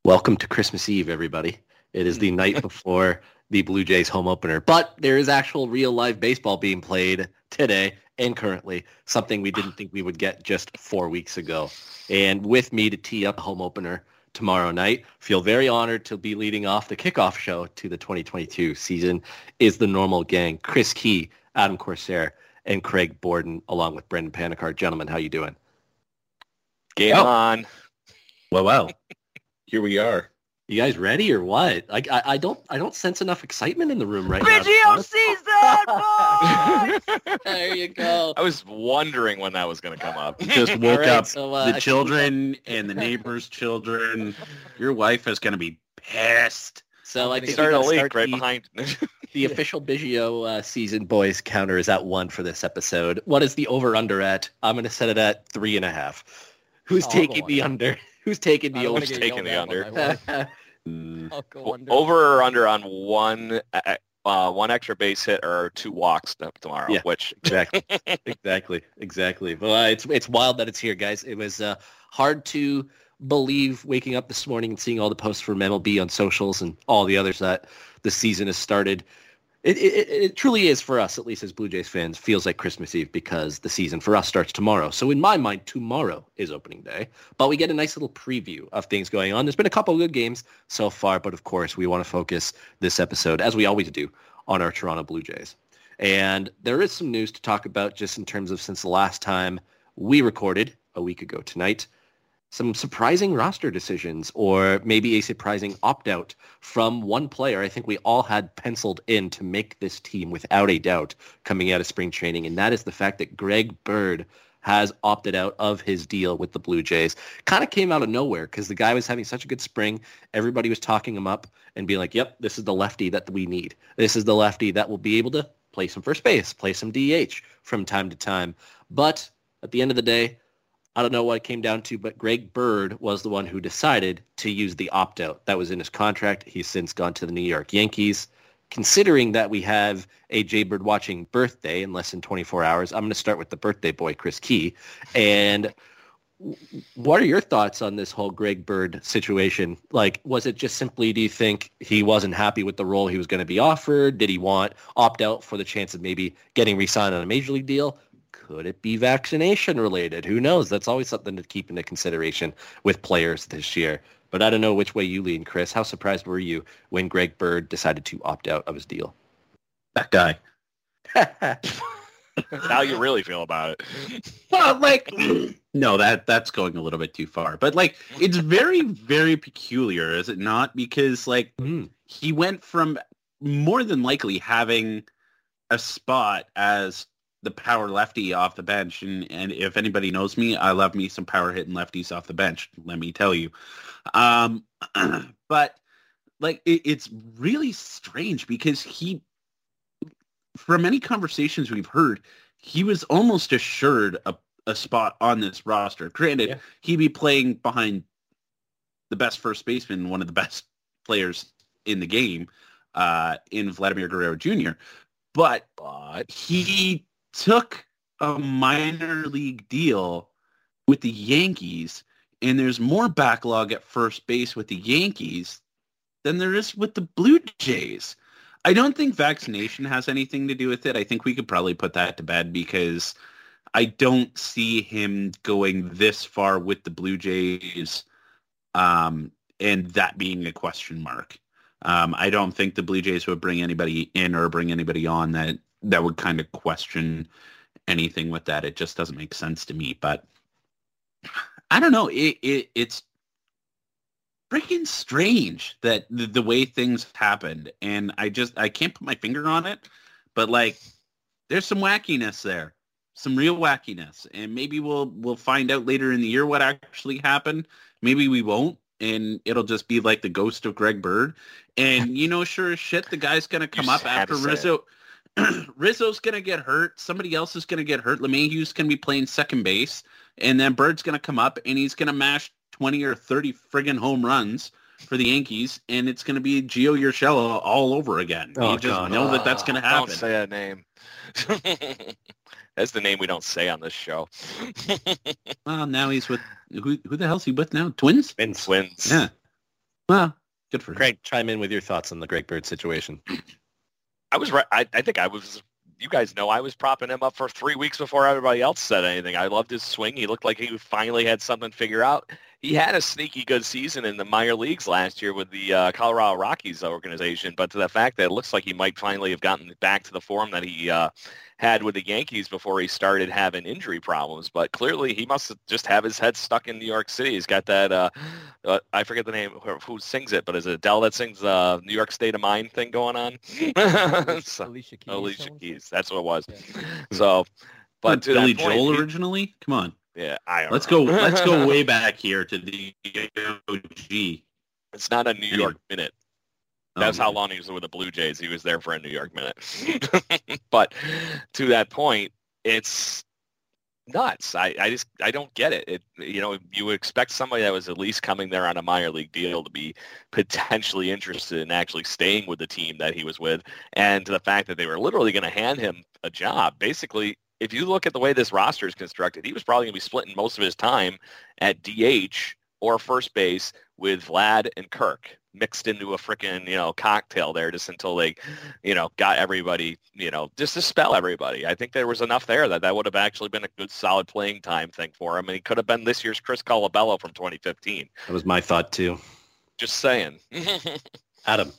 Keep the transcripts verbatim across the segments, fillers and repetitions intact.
Welcome to Christmas Eve, everybody. It is the night before the Blue Jays home opener, but there is actual real live baseball being played today and currently, something we didn't think we would get just four weeks ago. And with me to tee up the home opener tomorrow night, feel very honored to be leading off the kickoff show to the twenty twenty-two season is the normal gang, Chris Key, Adam Corsair, and Craig Borden, along with Brendan Panicart. Gentlemen, how you doing? Game Oh. on. Well, well, here we are. You guys ready or what? Like, I, I don't, I don't sense enough excitement in the room right Biggio season, boys! There you go. I was wondering when that was going to come up. Just woke right, up so, uh, the children and the neighbors' children. Your wife is going to be pissed. So I It think we started a gotta leak start right the, behind. the official Biggio uh, season boys counter is at one for this episode. What is the over under at? I'm going to set it at three and a half. Who's Oh, I'll taking go the under. under? Who's taking I the don't wanna over? get taking yelled the at by my wife. Mm, I'll go under. Over or under on one uh, uh, one extra base hit or two walks t- tomorrow, Yeah. which Exactly, exactly, exactly. Well, uh, it's it's wild that it's here, guys. It was uh, hard to believe waking up this morning and seeing all the posts from M L B on socials and all the others that the season has started. It, it, it truly is for us, at least as Blue Jays fans, feels like Christmas Eve because the season for us starts tomorrow. So in my mind, tomorrow is opening day. But we get a nice little preview of things going on. There's been a couple of good games so far, but of course we want to focus this episode, as we always do, on our Toronto Blue Jays. And there is some news to talk about just in terms of since the last time we recorded a week ago tonight. Some surprising roster decisions or maybe a surprising opt-out from one player I think we all had penciled in to make this team without a doubt coming out of spring training, and that is the fact that Greg Bird has opted out of his deal with the Blue Jays. Kind of came out of nowhere because the guy was having such a good spring. Everybody was talking him up and being like, yep, this is the lefty that we need. This is the lefty that will be able to play some first base, play some D H from time to time. But at the end of the day, I don't know what it came down to, but Greg Bird was the one who decided to use the opt-out. That was in his contract. He's since gone to the New York Yankees. Considering that we have a Jay Bird watching birthday in less than twenty-four hours, I'm going to start with the birthday boy, Chris Key. And what are your thoughts on this whole Greg Bird situation? Like, was it just simply, do you think he wasn't happy with the role he was going to be offered? Did he want opt-out for the chance of maybe getting re-signed on a major league deal? Could it be vaccination related? Who knows? That's always something to keep into consideration with players this year. But I don't know which way you lean, Chris. How surprised were you when Greg Bird decided to opt out of his deal? that guy. how you really feel about it. Well, like, no, that that's going a little bit too far. But like, it's very, very peculiar, is it not? Because like, Mm. he went from more than likely having a spot as the power lefty off the bench. And, and if anybody knows me, I love me some power hitting lefties off the bench, let me tell you. Um, but like, it, it's really strange because he, from many conversations we've heard, he was almost assured a, a spot on this roster. Granted, Yeah. he'd be playing behind the best first baseman, one of the best players in the game, uh, in Vladimir Guerrero Junior But But he took a minor league deal with the Yankees, and there's more backlog at first base with the Yankees than there is with the Blue Jays. I don't think vaccination has anything to do with it. I think we could probably put that to bed because I don't see him going this far with the Blue Jays, um, and that being a question mark. Um, I don't think the Blue Jays would bring anybody in or bring anybody on that that would kind of question anything with that. It just doesn't make sense to me. But I don't know. It, it it's freaking strange that the, the way things happened, and I just I can't put my finger on it. But like, there's some wackiness there, some real wackiness, and maybe we'll we'll find out later in the year what actually happened. Maybe we won't, and it'll just be like the ghost of Greg Bird. And you know, sure as shit, the guy's gonna come You up just had after to say Rizzo. Rizzo's gonna get hurt. Somebody else is gonna get hurt. LeMahieu's gonna be playing second base, and then Bird's gonna come up and he's gonna mash twenty or thirty friggin' home runs for the Yankees, and it's gonna be Gio Urshela all over again. Oh, you just God. know that that's gonna don't happen. say that name. That's the name we don't say on this show. Well, now he's with who? Who the hell's he with now? Twins? Vince. Twins. Yeah. Well, good for him. Craig, chime in with your thoughts on the Greg Bird situation. I was right. I, I think I was. You guys know I was propping him up for three weeks before everybody else said anything. I loved his swing. He looked like he finally had something figured out. He had a sneaky good season in the minor leagues last year with the uh, Colorado Rockies organization, but to the fact that it looks like he might finally have gotten back to the form that he uh, had with the Yankees before he started having injury problems. But clearly he must just have his head stuck in New York City. He's got that, uh, uh, I forget the name, who, who sings it, but is it Adele that sings the uh, New York State of Mind thing going on? so, Alicia Keys. Alicia Keys. That's what it was. Yeah. So, but to Billy that point, Joel he- originally? Come on. yeah, I don't Let's know. go let's go way back here to the O G. It's not a New Anyway. York minute. That's Oh, how man. long he was with the Blue Jays. He was there for a New York minute. But to that point, it's nuts. I, I just I don't get it. It you know, you would expect somebody that was at least coming there on a minor league deal to be potentially interested in actually staying with the team that he was with, and to the fact that they were literally going to hand him a job. Basically, if you look at the way this roster is constructed, he was probably going to be splitting most of his time at D H or first base with Vlad and Kirk mixed into a freaking, you know, cocktail there just until they, you know, got everybody, you know, just to spell everybody. I think there was enough there that that would have actually been a good solid playing time thing for him. And he could have been this year's Chris Colabello from twenty fifteen. That was my thought too. Just saying. Adam.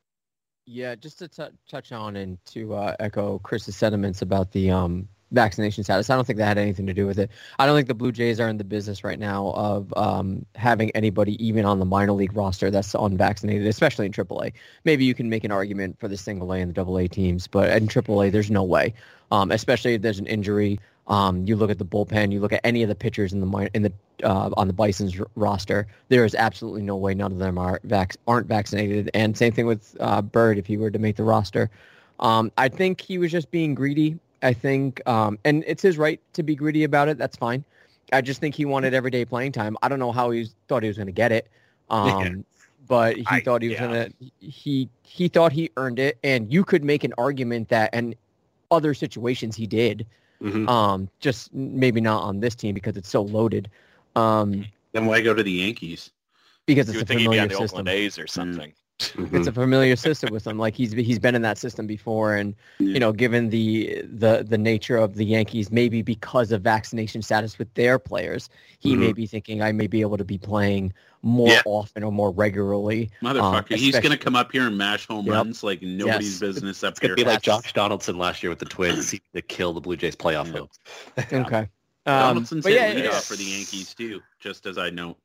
Yeah, just to t- touch on and to uh, echo Chris's sentiments about the um, vaccination status. I don't think that had anything to do with it. I don't think the Blue Jays are in the business right now of um, having anybody even on the minor league roster that's unvaccinated, especially in triple A. Maybe you can make an argument for the single A and the double A teams, but in triple A, there's no way, um, especially if there's an injury. Um, you look at the bullpen, you look at any of the pitchers in the mi- in the uh, on the Bison's r- roster. There is absolutely no way none of them are vac- aren't vaccinated. And same thing with uh, Bird if he were to make the roster. Um, I think he was just being greedy. I think, um, and it's his right to be greedy about it. That's fine. I just think he wanted everyday playing time. I don't know how he was, thought he was going to get it, um, Yeah. but he I- thought he was yeah. going to. He he thought he earned it, and you could make an argument that in other situations he did. Mhm. Um, just maybe not on this team because it's so loaded. Um, Then why go to the Yankees? because You it's a would think he'd be familiar on the system. Oakland A's or something. It's a familiar system with him. Like he's he's been in that system before, and Yeah. you know, given the the the nature of the Yankees, maybe because of vaccination status with their players, he may be thinking I may be able to be playing more Yeah. often or more regularly. Motherfucker, Um, he's going to especially- come up here and mash home Yep. runs like nobody's Yes. business up It's going here. to be like That's- Josh Donaldson last year with the Twins to kill the Blue Jays playoff Yeah. hopes. Okay. Um, Donaldson's but hit yeah, leadoff it's- for the Yankees too, just as I know.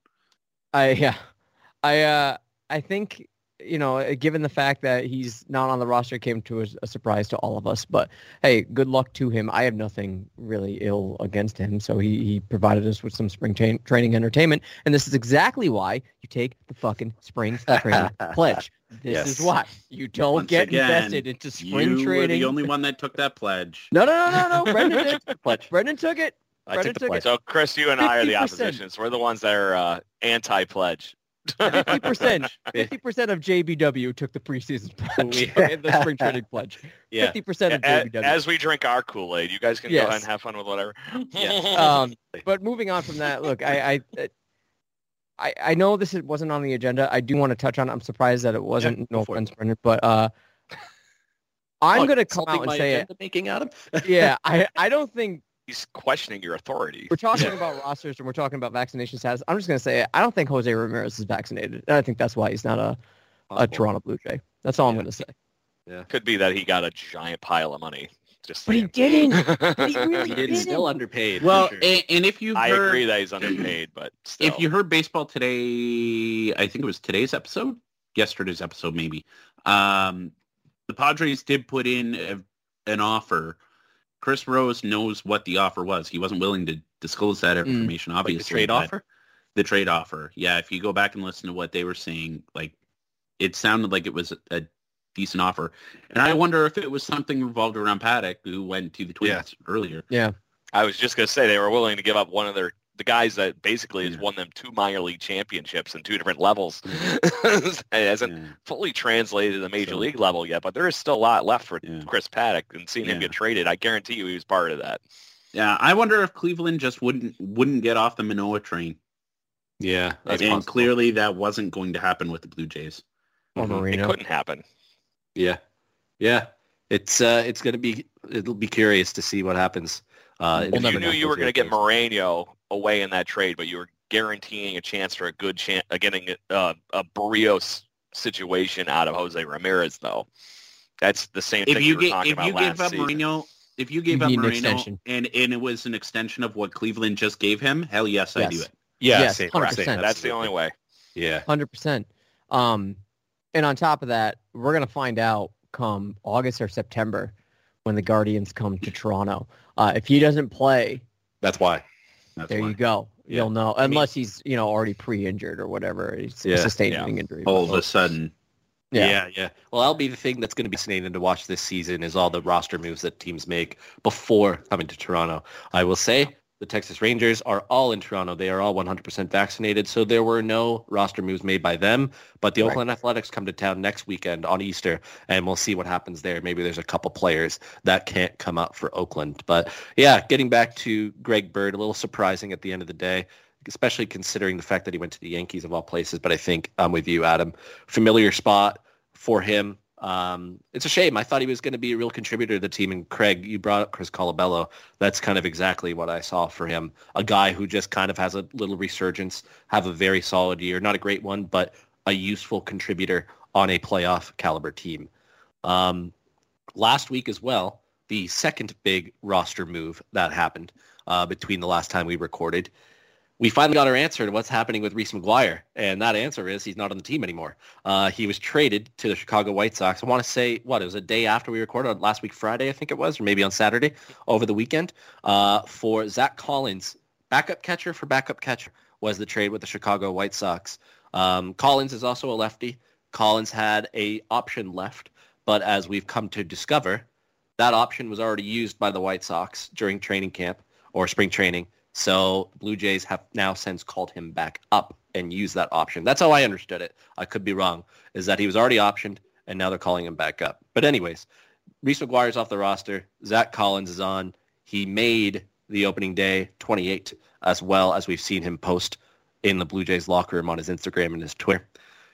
I yeah, I uh, I think you know, given the fact that he's not on the roster, came to a, a surprise to all of us. But hey, good luck to him. I have nothing really ill against him. So he, he provided us with some spring tra- training entertainment, and this is exactly why you take the fucking spring training pledge. This Yes. is why you don't Once get again, invested into spring You were training. the only one that took that pledge. No, no, no, no, no. Brendan did. Pledge. Brendan took it. I Brendan took the took pledge. So, Chris, you and I are the fifty percent. oppositions. We're the ones that are uh, anti-pledge. Fifty percent. Fifty percent of J B W took the preseason pledge. the spring training pledge. Yeah. Fifty percent of J A- B W. As we drink our Kool-Aid, you guys can Yes. go ahead and have fun with whatever. Yeah. um, but moving on from that, look, I, I, I, I know this wasn't on the agenda. I do want to touch on it. I'm surprised that it wasn't. Yeah, no go for it. offense, Brendan, but uh, I'm Oh, going to come insulting out and my say it. agenda making, Adam? Yeah, I, I don't think He's questioning your authority. we're talking about rosters and we're talking about vaccination status. I'm just going to say it. I don't think Jose Ramirez is vaccinated. And I think that's why he's not a, a Possible. Toronto Blue Jay. That's all I'm Yeah. going to say. Could be that he got a giant pile of money. Just But he saying. didn't. But he really He didn't. didn't. Still underpaid. for Well, sure. and, and if you I heard, agree that he's underpaid, but still. if you heard baseball today, I think it was today's episode, yesterday's episode maybe. Um, the Padres did put in a, an offer. Chris Rose knows what the offer was. He wasn't willing to disclose that Mm. information, Like obviously. the trade but offer? The trade offer. Yeah, if you go back and listen to what they were saying, like it sounded like it was a decent offer. And I wonder if it was something revolved around Paddock, who went to the Twins Yeah. earlier. Yeah. I was just going to say they were willing to give up one of their the guys that basically has Yeah. won them two minor league championships in two different levels. It hasn't Yeah. fully translated to the major So- league level yet, but there is still a lot left for Yeah. Chris Paddock, and seeing him Yeah. get traded, I guarantee you he was part of that. Yeah, I wonder if Cleveland just wouldn't wouldn't get off the Manoa train. Yeah, that's and possible. clearly that wasn't going to happen with the Blue Jays. Or Mhm. It Marino. couldn't happen. Yeah, yeah. It's uh, it's gonna be it'll be curious to see what happens. Uh, in We'll the You never knew future you were with going to get those guys. Moreno away in that trade, but you were guaranteeing a chance for a good chance of getting uh, a Barrios situation out of Jose Ramirez, though. That's the same If thing you you were get talking if about you last gave up season. Marino, if you gave You up need an Marino extension. and and it was an extension of what Cleveland just gave him, hell yes, I do Yes. it. Yeah, Yes, same, one hundred same, percent. That's the absolutely. only way. Yeah, one hundred percent. Um, and on top of that, we're going to find out come August or September when the Guardians come to Toronto. Uh, if he doesn't play, that's why. That's there why. you go. Yeah. You'll know, I mean- unless he's, you know, already pre-injured or whatever. He's Yeah, sustained yeah. an injury. All of a sudden, Yeah. Yeah. yeah, Well, that'll be the thing that's going to be fascinating to watch this season is all the roster moves that teams make before coming to Toronto. I will say the Texas Rangers are all in Toronto. They are all one hundred percent vaccinated, so there were no roster moves made by them. But the Right. Oakland Athletics come to town next weekend on Easter, and we'll see what happens there. Maybe there's a couple players that can't come out for Oakland. But yeah, getting back to Greg Bird, a little surprising at the end of the day, especially considering the fact that he went to the Yankees of all places. But I think I'm with you, Adam. Familiar spot for him. Um, it's a shame. I thought he was going to be a real contributor to the team. And Craig, you brought up Chris Colabello. That's kind of exactly what I saw for him. A guy who just kind of has a little resurgence, have a very solid year. Not a great one, but a useful contributor on a playoff caliber team. Um, last week as well, the second big roster move that happened uh, between the last time we recorded, we finally got our answer to what's happening with Reese McGuire, and that answer is he's not on the team anymore. Uh, he was traded to the Chicago White Sox. I want to say, what, it was a day after we recorded, last week Friday, I think it was, or maybe on Saturday over the weekend, uh, for Zach Collins, backup catcher for backup catcher, was the trade with the Chicago White Sox. Um, Collins is also a lefty. Collins had a option left, but as we've come to discover, that option was already used by the White Sox during training camp or spring training. So Blue Jays have now since called him back up and used that option. That's how I understood it. I could be wrong, is that he was already optioned and now they're calling him back up. But anyways, Reese McGuire's off the roster. Zach Collins is on. He made the opening day twenty-eight, as well as we've seen him post in the Blue Jays locker room on his Instagram and his Twitter.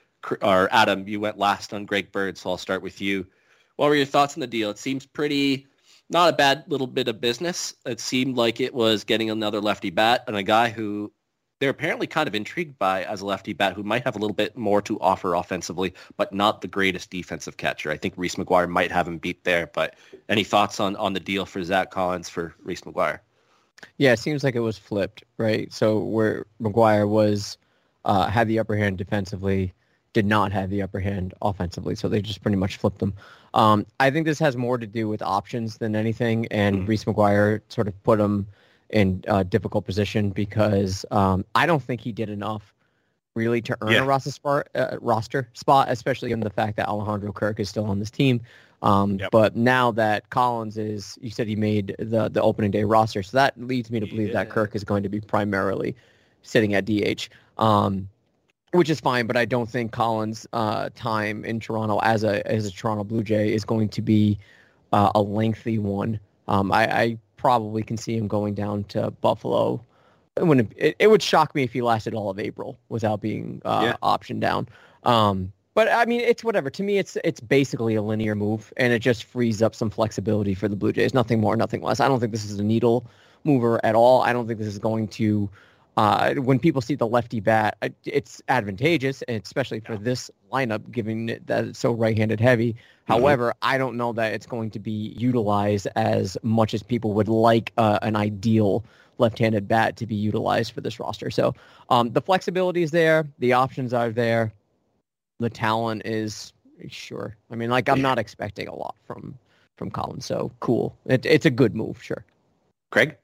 Or Adam, you went last on Greg Bird, so I'll start with you. What were your thoughts on the deal? It seems pretty... not a bad little bit of business. It seemed like it was getting another lefty bat and a guy who they're apparently kind of intrigued by as a lefty bat who might have a little bit more to offer offensively, but not the greatest defensive catcher. I think Reese McGuire might have him beat there, but any thoughts on, on the deal for Zach Collins for Reese McGuire? Yeah, it seems like it was flipped, right? So where McGuire was uh, had the upper hand defensively, did not have the upper hand offensively, so they just pretty much flipped them. Um, I think this has more to do with options than anything, and Mm. Reese McGuire sort of put him in a difficult position because um, I don't think he did enough really to earn Yeah. a roster spot, uh, roster spot, especially given the fact that Alejandro Kirk is still on this team. Um, Yep. But now that Collins is, you said he made the, the opening day roster, so that leads me to believe that Yeah. Kirk is going to be primarily sitting at D H. Um, which is fine, but I don't think Collins' uh, time in Toronto as a as a Toronto Blue Jay is going to be uh, a lengthy one. Um, I, I probably can see him going down to Buffalo. It, wouldn't, it, it would shock me if he lasted all of April without being uh, Yeah. optioned down. Um, but I mean, it's whatever. To me, it's it's basically a linear move, and it just frees up some flexibility for the Blue Jays. Nothing more, nothing less. I don't think this is a needle mover at all. I don't think this is going to. Uh, when people see the lefty bat, uh, it's advantageous, and especially for this lineup, given it that it's so right-handed heavy. However, I don't know that it's going to be utilized as much as people would like uh, an ideal left-handed bat to be utilized for this roster. So um, the flexibility is there, the options are there, the talent is sure. I mean, like I'm not expecting a lot from from Collins, so cool. It, it's a good move, sure. Craig?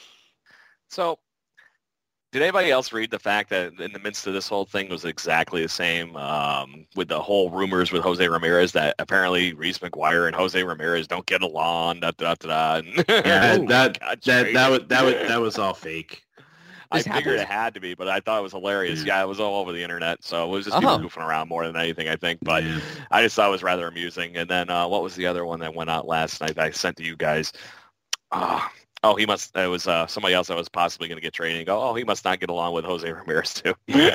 So, did anybody else read the fact that in the midst of this whole thing was exactly the same um, with the whole rumors with Jose Ramirez that apparently Reese McGuire and Jose Ramirez don't get along? Da, da, da, da, Yeah, and that got that traded. that was that was that was all fake. I This figured happens- it had to be, but I thought it was hilarious. Yeah. Yeah, it was all over the internet, so it was just Uh-huh. people goofing around more than anything, I think. But Yeah. I just thought it was rather amusing. And then uh, what was the other one that went out last night that I sent to you guys? Uh, Oh, he must. It was uh, somebody else that was possibly going to get traded. And go, oh, he must not get along with Jose Ramirez too.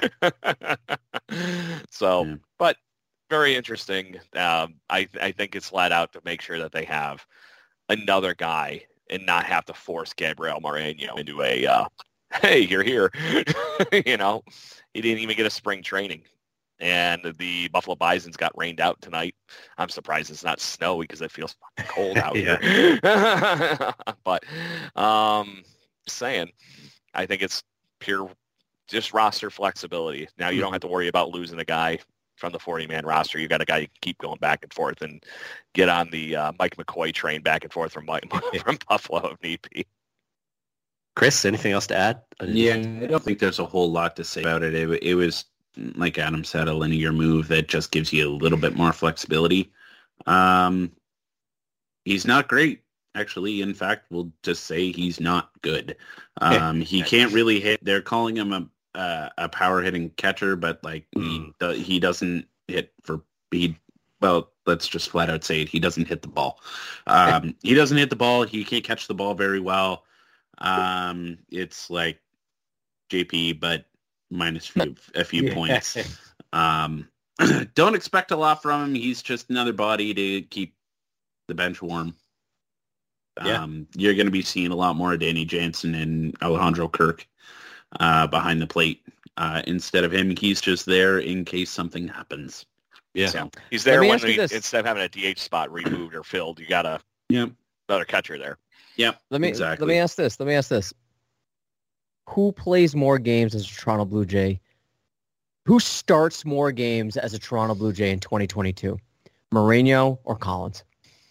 so, Yeah. but very interesting. Um, I I think it's flat out to make sure that they have another guy and not have to force Gabriel Moreno into a uh, hey, you're here. You know, he didn't even get a spring training. And the Buffalo Bisons got rained out tonight. I'm surprised it's not snowy because it feels fucking cold out here. But um, saying, I think it's pure just roster flexibility. Now you don't have to worry about losing a guy from the forty-man roster. You got a guy you can keep going back and forth and get on the uh, Mike McCoy train back and forth from Mike, from Buffalo if need be. Chris, anything else to add? Yeah, I don't think there's a whole lot to say about it. It, it was, like Adam said, a linear move that just gives you a little bit more flexibility. Um, he's not great, actually. In fact, we'll just say he's not good. Um, he can't really hit. They're calling him a uh, a power hitting catcher, but like mm. he he doesn't hit for he. Well, let's just flat out say it. He doesn't hit the ball. Um, he doesn't hit the ball. He can't catch the ball very well. Um, it's like J P, but minus few, a few points. Um, don't expect a lot from him. He's just another body to keep the bench warm. Yeah. Um, you're going to be seeing a lot more of Danny Jansen and Alejandro Kirk uh, behind the plate. Uh, instead of him, he's just there in case something happens. Yeah. So, he's there when we, instead of having a D H spot removed or filled, you got a yeah. another catcher there. Yep. Let me exactly. let me ask this. Let me ask this. Who plays more games as a Toronto Blue Jay? Who starts more games as a Toronto Blue Jay in twenty twenty-two? Moreno or Collins?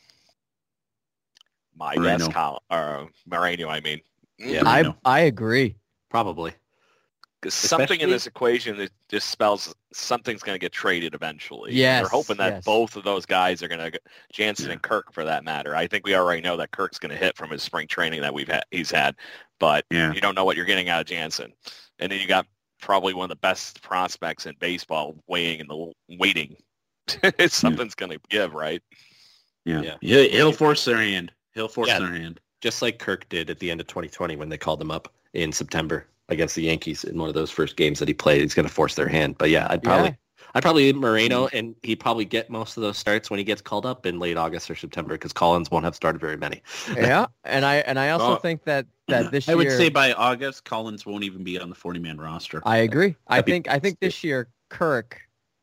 My Moreno. guess, Col- or Moreno, I mean. Yeah, I Moreno. I agree. Probably. Something in Especially- this equation that just spells something's going to get traded eventually. Yes, They're hoping that yes. both of those guys are going to, Jansen Yeah. and Kirk for that matter. I think we already know that Kirk's going to hit from his spring training that we've had, he's had, but Yeah. you don't know what you're getting out of Jansen. And then you got probably one of the best prospects in baseball weighing in the waiting. Something's going to give, right? Yeah. Yeah. yeah. He'll force their hand. He'll force Yeah. their hand. Just like Kirk did at the end of twenty twenty when they called him up in September against the Yankees in one of those first games that he played. He's going to force their hand. But yeah, I'd probably, Yeah. I'd probably Moreno, and he'd probably get most of those starts when he gets called up in late August or September because Collins won't have started very many. Yeah, and I and I also Oh. think that that this I year would say by August, Collins won't even be on the forty-man roster. I agree. I That'd be- think I think this year Kirk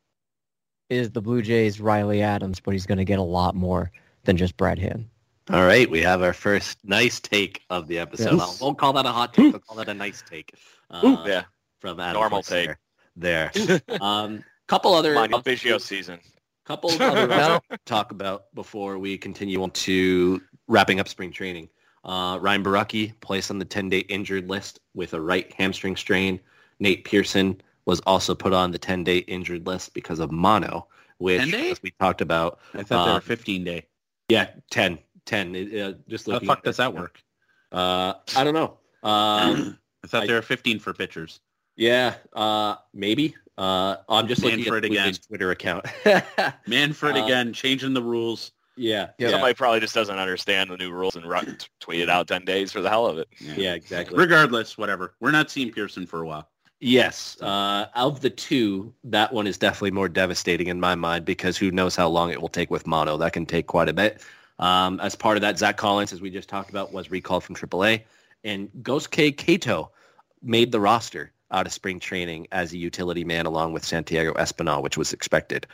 is the Blue Jays' Riley Adams, but he's going to get a lot more than just Brad Hand. All right, we have our first nice take of the episode. Yes. I won't call that a hot take. I'll call that a nice take. Uh, Yeah. From Adam Normal Forster There. Um, couple other Come on, Biggio season. couple of other rounds to talk about before we continue on to wrapping up spring training. Uh, Ryan Borucki placed on the ten-day injured list with a right hamstring strain. Nate Pearson was also put on the ten-day injured list because of mono, which, ten day? as we talked about, I thought they um, were fifteen day. yeah, ten. ten. It, uh, just How the looking fuck at does this- that work? Uh, I don't know. Um, I thought I- they were fifteen for pitchers. yeah, uh, maybe. Uh, I'm just looking Manfred at the again. Blue Jays Twitter account. Manfred Uh, again, changing the rules. yeah, Yeah. yeah, Somebody probably just doesn't understand the new rules and run, tweet it out ten days for the hell of it. yeah, exactly. Regardless, whatever. We're not seeing Pearson for a while. Yes. Uh, of the two, that one is definitely more devastating in my mind because who knows how long it will take with mono. That can take quite a bit. Um, as part of that, Zach Collins, as we just talked about, was recalled from triple A. And Gosuke Kato made the roster out of spring training as a utility man along with Santiago Espinal, which was expected.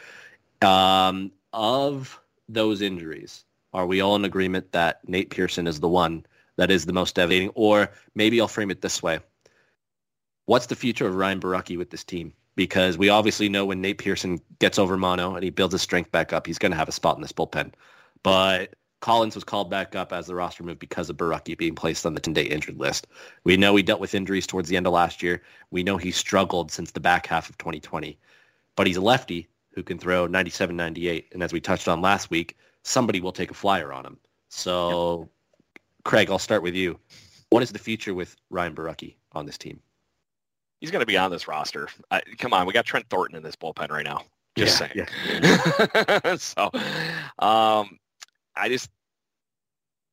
Um, of those injuries, are we all in agreement that Nate Pearson is the one that is the most devastating? Or maybe I'll frame it this way. What's the future of Ryan Borucki with this team? Because we obviously know when Nate Pearson gets over mono and he builds his strength back up, he's going to have a spot in this bullpen. But Collins was called back up as the roster moved because of Borucki being placed on the ten-day injured list. We know he dealt with injuries towards the end of last year. We know he struggled since the back half of twenty twenty. But he's a lefty who can throw ninety-seven, ninety-eight. And as we touched on last week, somebody will take a flyer on him. So, Craig, I'll start with you. What is the future with Ryan Borucki on this team? He's going to be on this roster. I, come on, we got Trent Thornton in this bullpen right now. Just Yeah, saying. so, um, I just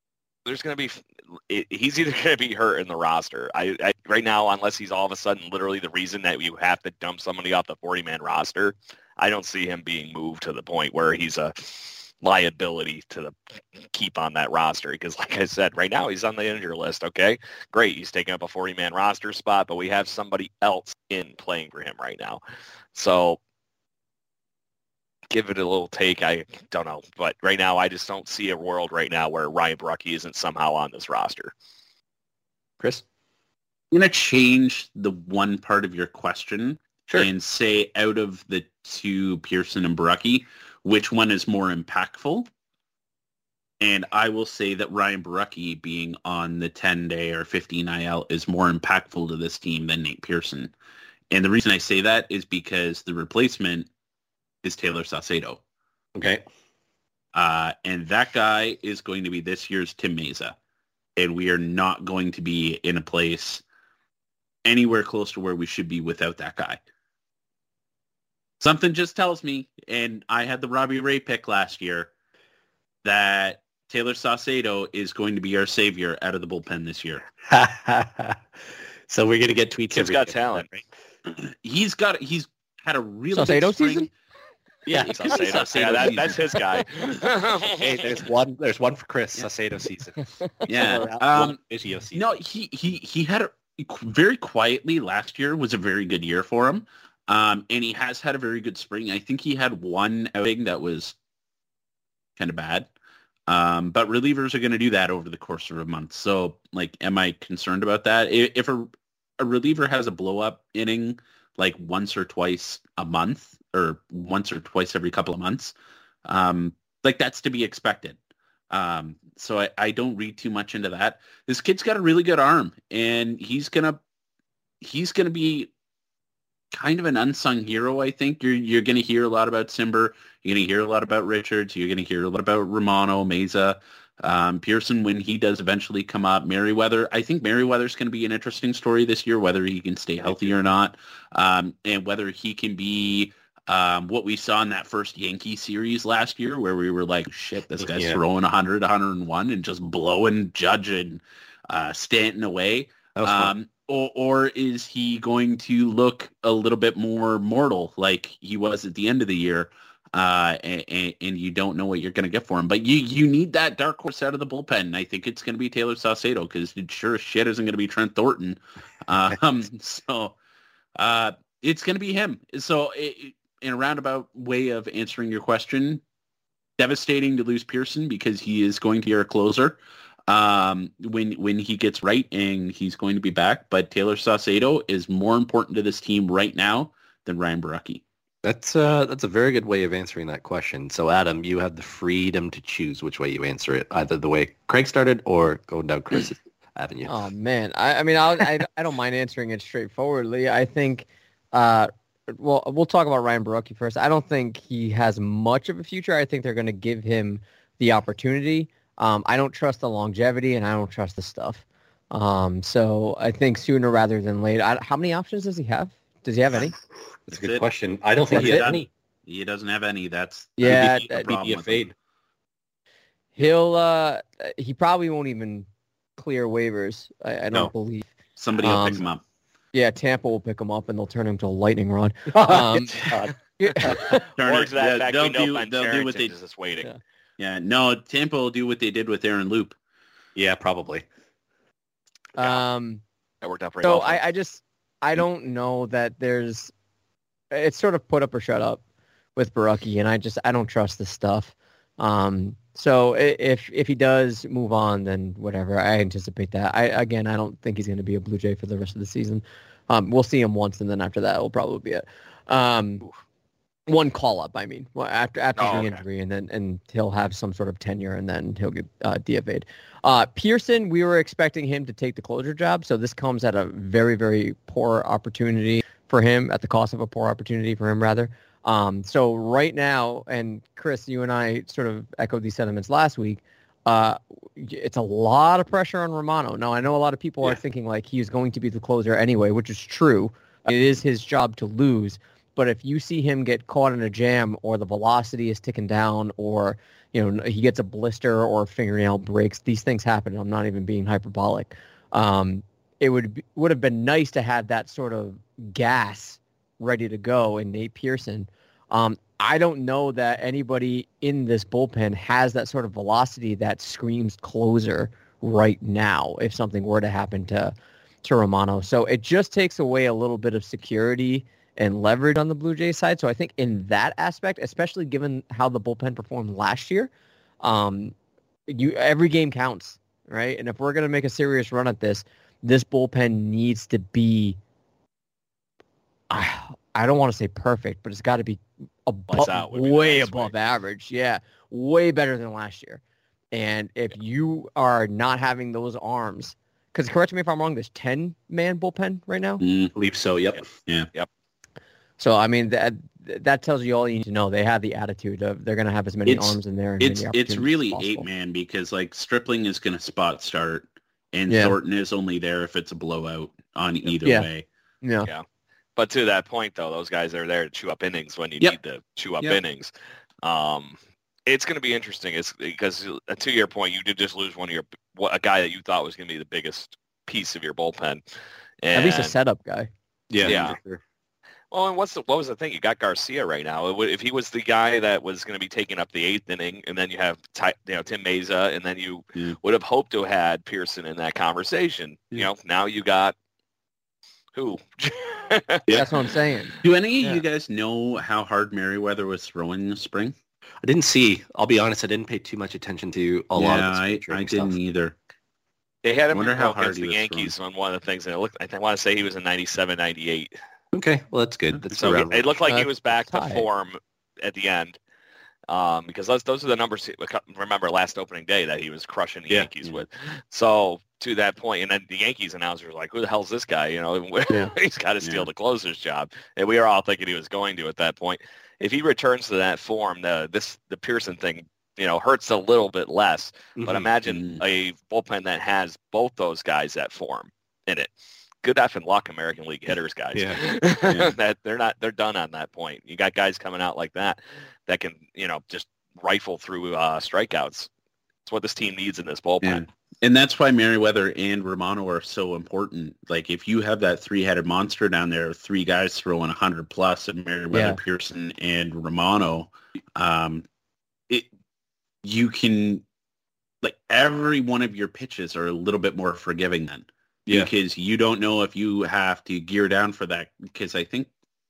there's going to be it, he's either going to be hurt in the roster. I, I right now, unless he's all of a sudden literally the reason that you have to dump somebody off the forty-man roster, I don't see him being moved to the point where he's a liability to the keep on that roster. Because like I said, right now he's on the injury list. Okay, great. He's taking up a forty-man roster spot, but we have somebody else in playing for him right now. So give it a little take. I don't know. But right now, I just don't see a world right now where Ryan Borucki isn't somehow on this roster. Chris? I'm going to change the one part of your question Sure. and say out of the two, Pearson and Borucki, which one is more impactful? And I will say that Ryan Borucki being on the ten-day or fifteen I L is more impactful to this team than Nate Pearson. And the reason I say that is because the replacement is Taylor Saucedo. Okay. Uh, and that guy is going to be this year's Tim Mesa. And we are not going to be in a place anywhere close to where we should be without that guy. Something just tells me, and I had the Robbie Ray pick last year, that Taylor Saucedo is going to be our savior out of the bullpen this year. So we're going to get tweets. Kid's every got day, talent. right? He's got, he's had a really Saucedo good spring. season? Yeah, It could be Saucedo. Saucedo Yeah, that, season. that's his guy. Hey, there's one. There's one for Chris. Yeah. Saucedo season. Yeah. Or, uh, Um, one Biggio season. No, he he he had a very quietly last year was a very good year for him, um, and he has had a very good spring. I think he had one outing that was kind of bad, um, but relievers are going to do that over the course of a month. So, like, am I concerned about that? If, if a a reliever has a blow up inning like once or twice a month, or once or twice every couple of months, um, like that's to be expected. Um, so I, I don't read too much into that. This kid's got a really good arm, and he's gonna he's gonna be kind of an unsung hero. I think you're you're gonna hear a lot about Simber. You're gonna hear a lot about Richards. You're gonna hear a lot about Romano, Meza, um, Pearson when he does eventually come up. Merriweather. I think Merriweather's going to be an interesting story this year, whether he can stay healthy or not, um, and whether he can be Um, what we saw in that first Yankee series last year, where we were like, shit, this guy's Yeah. throwing one hundred, one oh one and just blowing Judge and uh, Stanton away. That was fun. Um, or, or is he going to look a little bit more mortal like he was at the end of the year? Uh, and, and you don't know what you're going to get for him. But you, you need that dark horse out of the bullpen. I think it's going to be Taylor Saucedo, because it sure as shit isn't going to be Trent Thornton. Um, so uh, it's going to be him. So it, in a roundabout way of answering your question, devastating to lose Pearson because he is going to be our closer um, when when he gets right, and he's going to be back. But Taylor Saucedo is more important to this team right now than Ryan Borucki. That's uh, that's a very good way of answering that question. So, Adam, you have the freedom to choose which way you answer it, either the way Craig started or going down Chris's avenue. Oh man, I, I mean, I'll, I I don't mind answering it straightforwardly. I think, uh, well, we'll talk about Ryan Borucki first. I don't think he has much of a future. I think they're going to give him the opportunity. Um, I don't trust the longevity, and I don't trust the stuff. Um, so I think sooner rather than later. I, how many options does he have? Does he have any? That's a That's good it. question. I don't think That's he has it? any. He doesn't have any. That's Yeah, that'd be a that'd Be problem a with fade. him. He'll. Uh, he probably won't even clear waivers. I, I don't No. believe. Somebody will Um, pick him up. Yeah, Tampa will pick him up, and they'll turn him to a lightning rod. Um, Um, God. Yeah. Turn Or it- to that yeah, fact, they'll we know do Ben they'll do what Cherington they is just waiting. Yeah. yeah no Tampa will do what they did with Aaron Loop. Yeah, probably. um, That worked out pretty so well. for him. I, I just I don't know that there's it's sort of put up or shut up with Borucki, and I just I don't trust this stuff. Um, so i- if if he does move on, then whatever. I anticipate that. I again I don't think he's going to be a Blue Jay for the rest of the season. Um, we'll see him once, and then after that, will probably be it. Um, one call up, I mean, well, after after Oh, the okay. injury, and then and he'll have some sort of tenure, and then he'll get uh, D F A'd. Uh, Pearson, we were expecting him to take the closer job, so this comes at a very very poor opportunity for him, at the cost of a poor opportunity for him, rather. Um, so right now, and Chris, you and I sort of echoed these sentiments last week. Uh, it's a lot of pressure on Romano. Now, I know a lot of people Yeah. are thinking like he's going to be the closer anyway, which is true. It is his job to lose. But if you see him get caught in a jam, or the velocity is ticking down, or you know he gets a blister or a fingernail breaks, these things happen. I'm not even being hyperbolic. Um, it would be, would have been nice to have that sort of gas ready to go in Nate Pearson. Um, I don't know that anybody in this bullpen has that sort of velocity that screams closer right now if something were to happen to, to Romano. So it just takes away a little bit of security and leverage on the Blue Jays side. So I think in that aspect, especially given how the bullpen performed last year, um, you every game counts, right? And if we're going to make a serious run at this, this bullpen needs to be, I, I don't want to say perfect, but it's got to be above, out would be the way nice above way. average. Yeah, way better than last year. And if you are not having those arms, because correct me if I'm wrong, there's ten-man bullpen right now. Mm, I believe so. Yep. yeah. So, I mean, that that tells you all you need to know. They have the attitude of they're going to have as many It's- arms in there. And It's many it's opportunities really as possible. eight man because like Stripling is going to spot start, and Yeah. Thornton is only there if it's a blowout on either Yeah. way. Yeah. Yeah. But to that point, though, those guys are there to chew up innings when you Yep. need to chew up Yep. innings. Um, it's going to be interesting. It's because uh, to your point, you did just lose one of your a guy that you thought was going to be the biggest piece of your bullpen. And, At least a setup guy. Yeah. Yeah. for sure. Well, and what's the what was the thing? You got Garcia right now. It would, if he was the guy that was going to be taking up the eighth inning, and then you have Ty, you know Tim Meza, and then you Yeah. would have hoped to have had Pearson in that conversation. You Yeah. know, now you got who? Yeah. That's what I'm saying. Do any Yeah. of you guys know how hard Merriweather was throwing this spring? I didn't see. I'll be honest. I didn't pay too much attention to a lot yeah, of this I, training I didn't stuff. either. They had him Wonder in how how hard against he the was Yankees on one of the things, and it looked. I, think, I want to say he was in ninety-seven, ninety-eight. Okay, well that's good. That's So around. it, it looked like he Uh, was back to tied. form at the end, um, because those those are the numbers. Remember last opening day that he was crushing the Yeah. Yankees with. So to that point, and then the Yankees announcer was like, "Who the hell's this guy? You know, Yeah. he's got to steal Yeah. the closer's job." And we were all thinking he was going to at that point. If he returns to that form, the this the Pearson thing, you know, hurts a little bit less. But Mhm. imagine Mhm. a bullpen that has both those guys at form in it. Good effing luck, American League hitters, guys. Yeah. Yeah. that they're not they're done on that point. You got guys coming out like that that can, you know, just rifle through uh, strikeouts. It's what this team needs in this Yeah. bullpen. And that's why Merriweather and Romano are so important. Like if you have that three-headed monster down there, three guys throwing one hundred plus, and Merriweather, Yeah. Pearson, and Romano, um, it you can like every one of your pitches are a little bit more forgiving then. Yeah. Because you don't know if you have to gear down for that. Because I think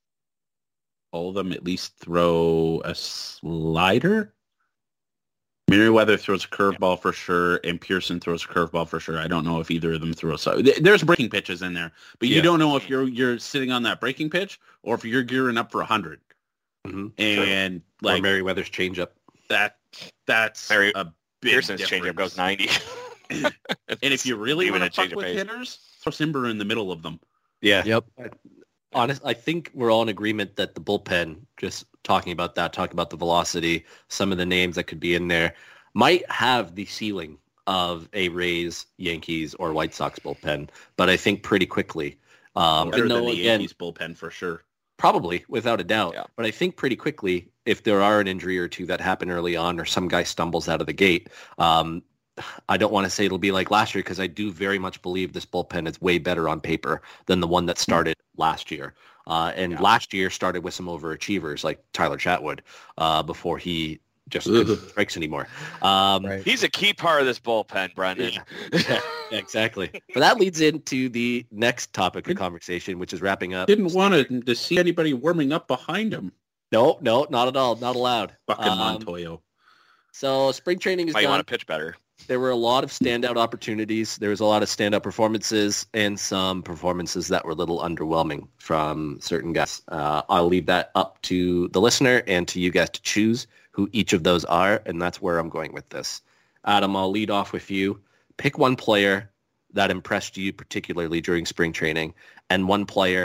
all of them at least throw a slider. Merriweather throws a curveball for sure, and Pearson throws a curveball for sure. I don't know if either of them throw a slider. There- There's breaking pitches in there, but you Yeah. don't know if you're you're sitting on that breaking pitch or if you're gearing up for a hundred. Mhm. And Or like Merriweather's changeup. that, that's Merri- a big Pearson's difference. changeup goes ninety. And if you really Even want a to change fuck of with pace. hitters, throw Simber in the middle of them. Yeah. Yep. Honest, I think we're all in agreement that the bullpen, just talking about that, talking about the velocity, some of the names that could be in there, might have the ceiling of a Rays, Yankees, or White Sox bullpen. But I think pretty quickly, um, Better and than though, the again, Yankees bullpen for sure. probably without a doubt. Yeah. But I think pretty quickly, if there are an injury or two that happen early on, or some guy stumbles out of the gate, um, I don't want to say it'll be like last year because I do very much believe this bullpen is way better on paper than the one that started last year. Uh, and Yeah. last year started with some overachievers like Tyler Chatwood uh, before he just Ugh. couldn't strikes anymore. Um, Right. He's a key part of this bullpen, Brendan. yeah, exactly. But that leads into the next topic of conversation, which is wrapping up. Didn't want to, to see anybody warming up behind him. No, no, not at all. Not allowed. Fucking Um, Montoyo. So spring training is Might done. want to pitch better. There were a lot of standout opportunities. There was a lot of standout performances and some performances that were a little underwhelming from certain guys. Uh, I'll leave that up to the listener and to you guys to choose who each of those are, and that's where I'm going with this. Adam, I'll lead off with you. Pick one player that impressed you particularly during spring training and one player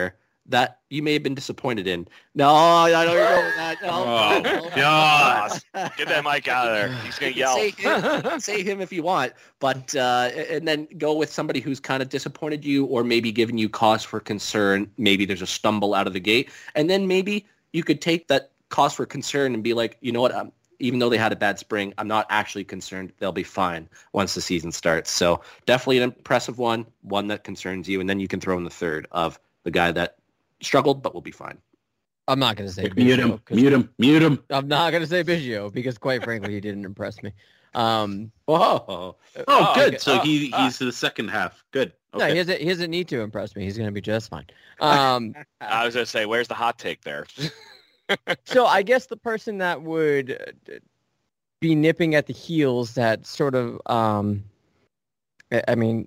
that you may have been disappointed in. No, I don't know that. No, Oh, no, no. God. Get that mic out of there. He's going to You yell. can Say him, you can say him if you want, but uh, and then go with somebody who's kind of disappointed you or maybe given you cause for concern. Maybe there's a stumble out of the gate. And then maybe you could take that cause for concern and be like, you know what, um, even though they had a bad spring, I'm not actually concerned. They'll be fine once the season starts. So definitely an impressive one, one that concerns you. And then you can throw in the third of the guy that struggled but will be fine. I'm not going to say Mute him. Biggio, 'cause- Mute him. Mute him. I'm not going to say Biggio because, quite frankly, he didn't impress me. Um, Whoa. Oh, Oh, good. okay. So Oh, he ah. he's the second half. Good. No, Okay. he doesn't. He doesn't need to impress me. He's going to be just fine. Um, I was going to say, where's the hot take there? so I guess the person that would uh, be nipping at the heels, that sort of, um, I I mean,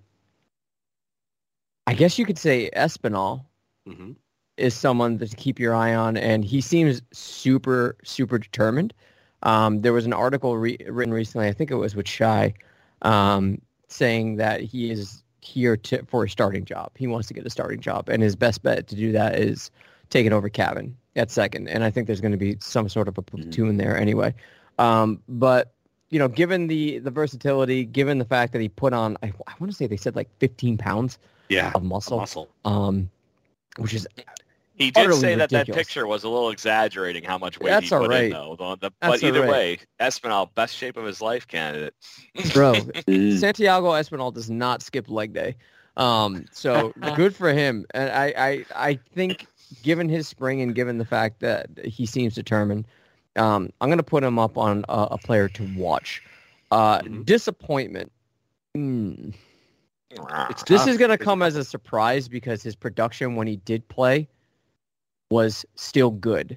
I guess you could say Espinal Mm-hmm. is someone to keep your eye on, and he seems super, super determined. Um, there was an article re- written recently, I think it was with Shai, um, saying that he is here to, for a starting job. He wants to get a starting job, and his best bet to do that is taking over Cavan at second. And I think there's going to be some sort of a platoon there anyway. Um, but, you know, given the, the versatility, given the fact that he put on, I, I want to say they said like fifteen pounds Yeah. of muscle, Muscle. um, which is He did utterly say that that ridiculous. picture was a little exaggerating how much weight That's he all put right. in, though. The- the- That's but either all right. way, Espinal, best shape of his life candidate. bro. Mm. Santiago Espinal does not skip leg day. Um, so good for him. And I, I, I think given his spring and given the fact that he seems determined, um, I'm going to put him up on a, a player to watch. Uh, Mhm. Disappointment. Hmm. It's This tough. is going to It's come tough. as a surprise because his production when he did play was still good.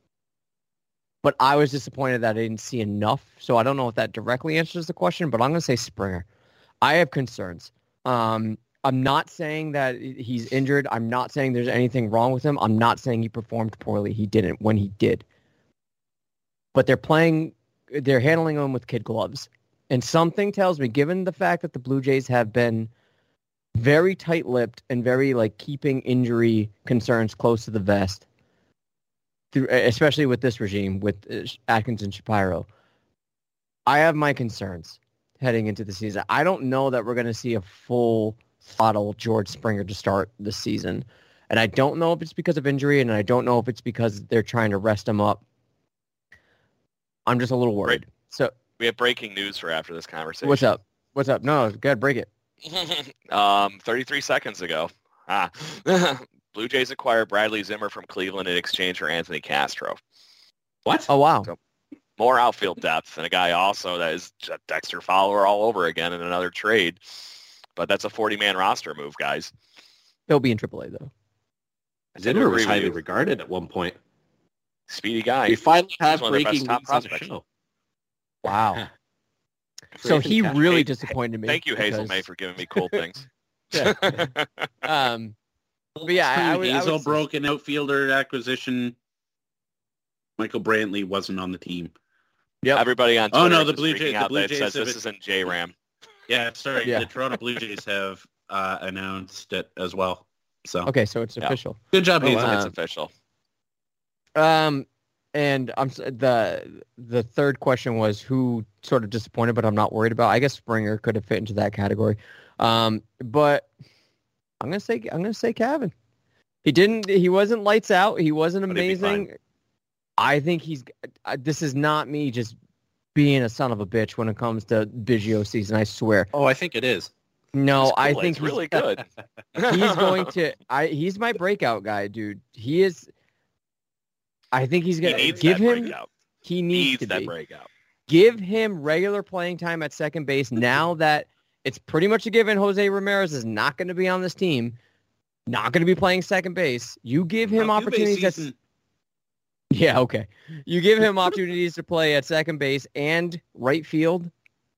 But I was disappointed that I didn't see enough. So I don't know if that directly answers the question, but I'm going to say Springer. I have concerns. Um, I'm not saying that he's injured. I'm not saying there's anything wrong with him. I'm not saying he performed poorly. He didn't when he did. But they're playing, they're handling him with kid gloves. And something tells me, given the fact that the Blue Jays have been very tight-lipped and very like keeping injury concerns close to the vest, through, especially with this regime, with uh, Atkins and Shapiro, I have my concerns heading into the season. I don't know that we're going to see a full throttle George Springer to start the season. And I don't know if it's because of injury, and I don't know if it's because they're trying to rest him up. I'm just a little worried. So We have breaking news for after this conversation. what's up? What's up? No, go ahead, break it. um, thirty-three seconds ago. Ah. Blue Jays acquired Bradley Zimmer from Cleveland in exchange for Anthony Castro. What? Oh, wow. So- More outfield depth, and a guy also that is a Dexter Fowler all over again in another trade. But that's a forty-man roster move, guys. He'll be in triple A, though. I tend to Zimmer agree was with highly you. regarded at one point. Speedy guy. We finally have one of their breaking best top news on the prospects. show. Wow. For So Anthony he Castro. really Hey, disappointed me. Thank you, Hazel because- May, for giving me cool things. Yeah. um, but yeah, I, I would, I Hazel would say- broke an outfielder acquisition. Michael Brantley wasn't on the team. Yep. Everybody on Oh, Twitter no, is the just Blue freaking Jays- the out Blue that it Jays says have this it- isn't J RAM. Yeah, sorry. Yeah. The Toronto Blue Jays have uh, announced it as well. So Okay, so it's Yeah. official. good job, Oh, Hazel. wow. It's Um, official. Um, and I'm s- the the third question was who sort of disappointed, but I'm not worried about. I guess Springer could have fit into that category. Um, but I'm gonna say I'm gonna say Cavan. He didn't. He wasn't lights out. He wasn't But he'd be amazing. I think he's. I, this is not me just being a son of a bitch when it comes to Biggio season. I swear. Oh, I think it is. No, It's I cool. think it's he's, really good. he's going to. I he's my breakout guy, dude. He is. I think he's He gonna needs give that him. breakout. He needs, Needs to that be. breakout. Give him regular playing time at second base now that it's pretty much a given Jose Ramirez is not going to be on this team, not going to be playing second base. You give him Altuve opportunities. At, season- yeah, okay. You give him opportunities to play at second base and right field.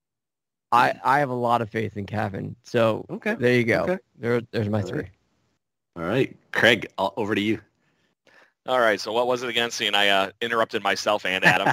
I I have a lot of faith in Cavan. So Okay. there you go. Okay. There, there's my All three. right. All right. Craig, I'll, over to you. All right, so what was it again? Seeing I uh, interrupted myself and Adam.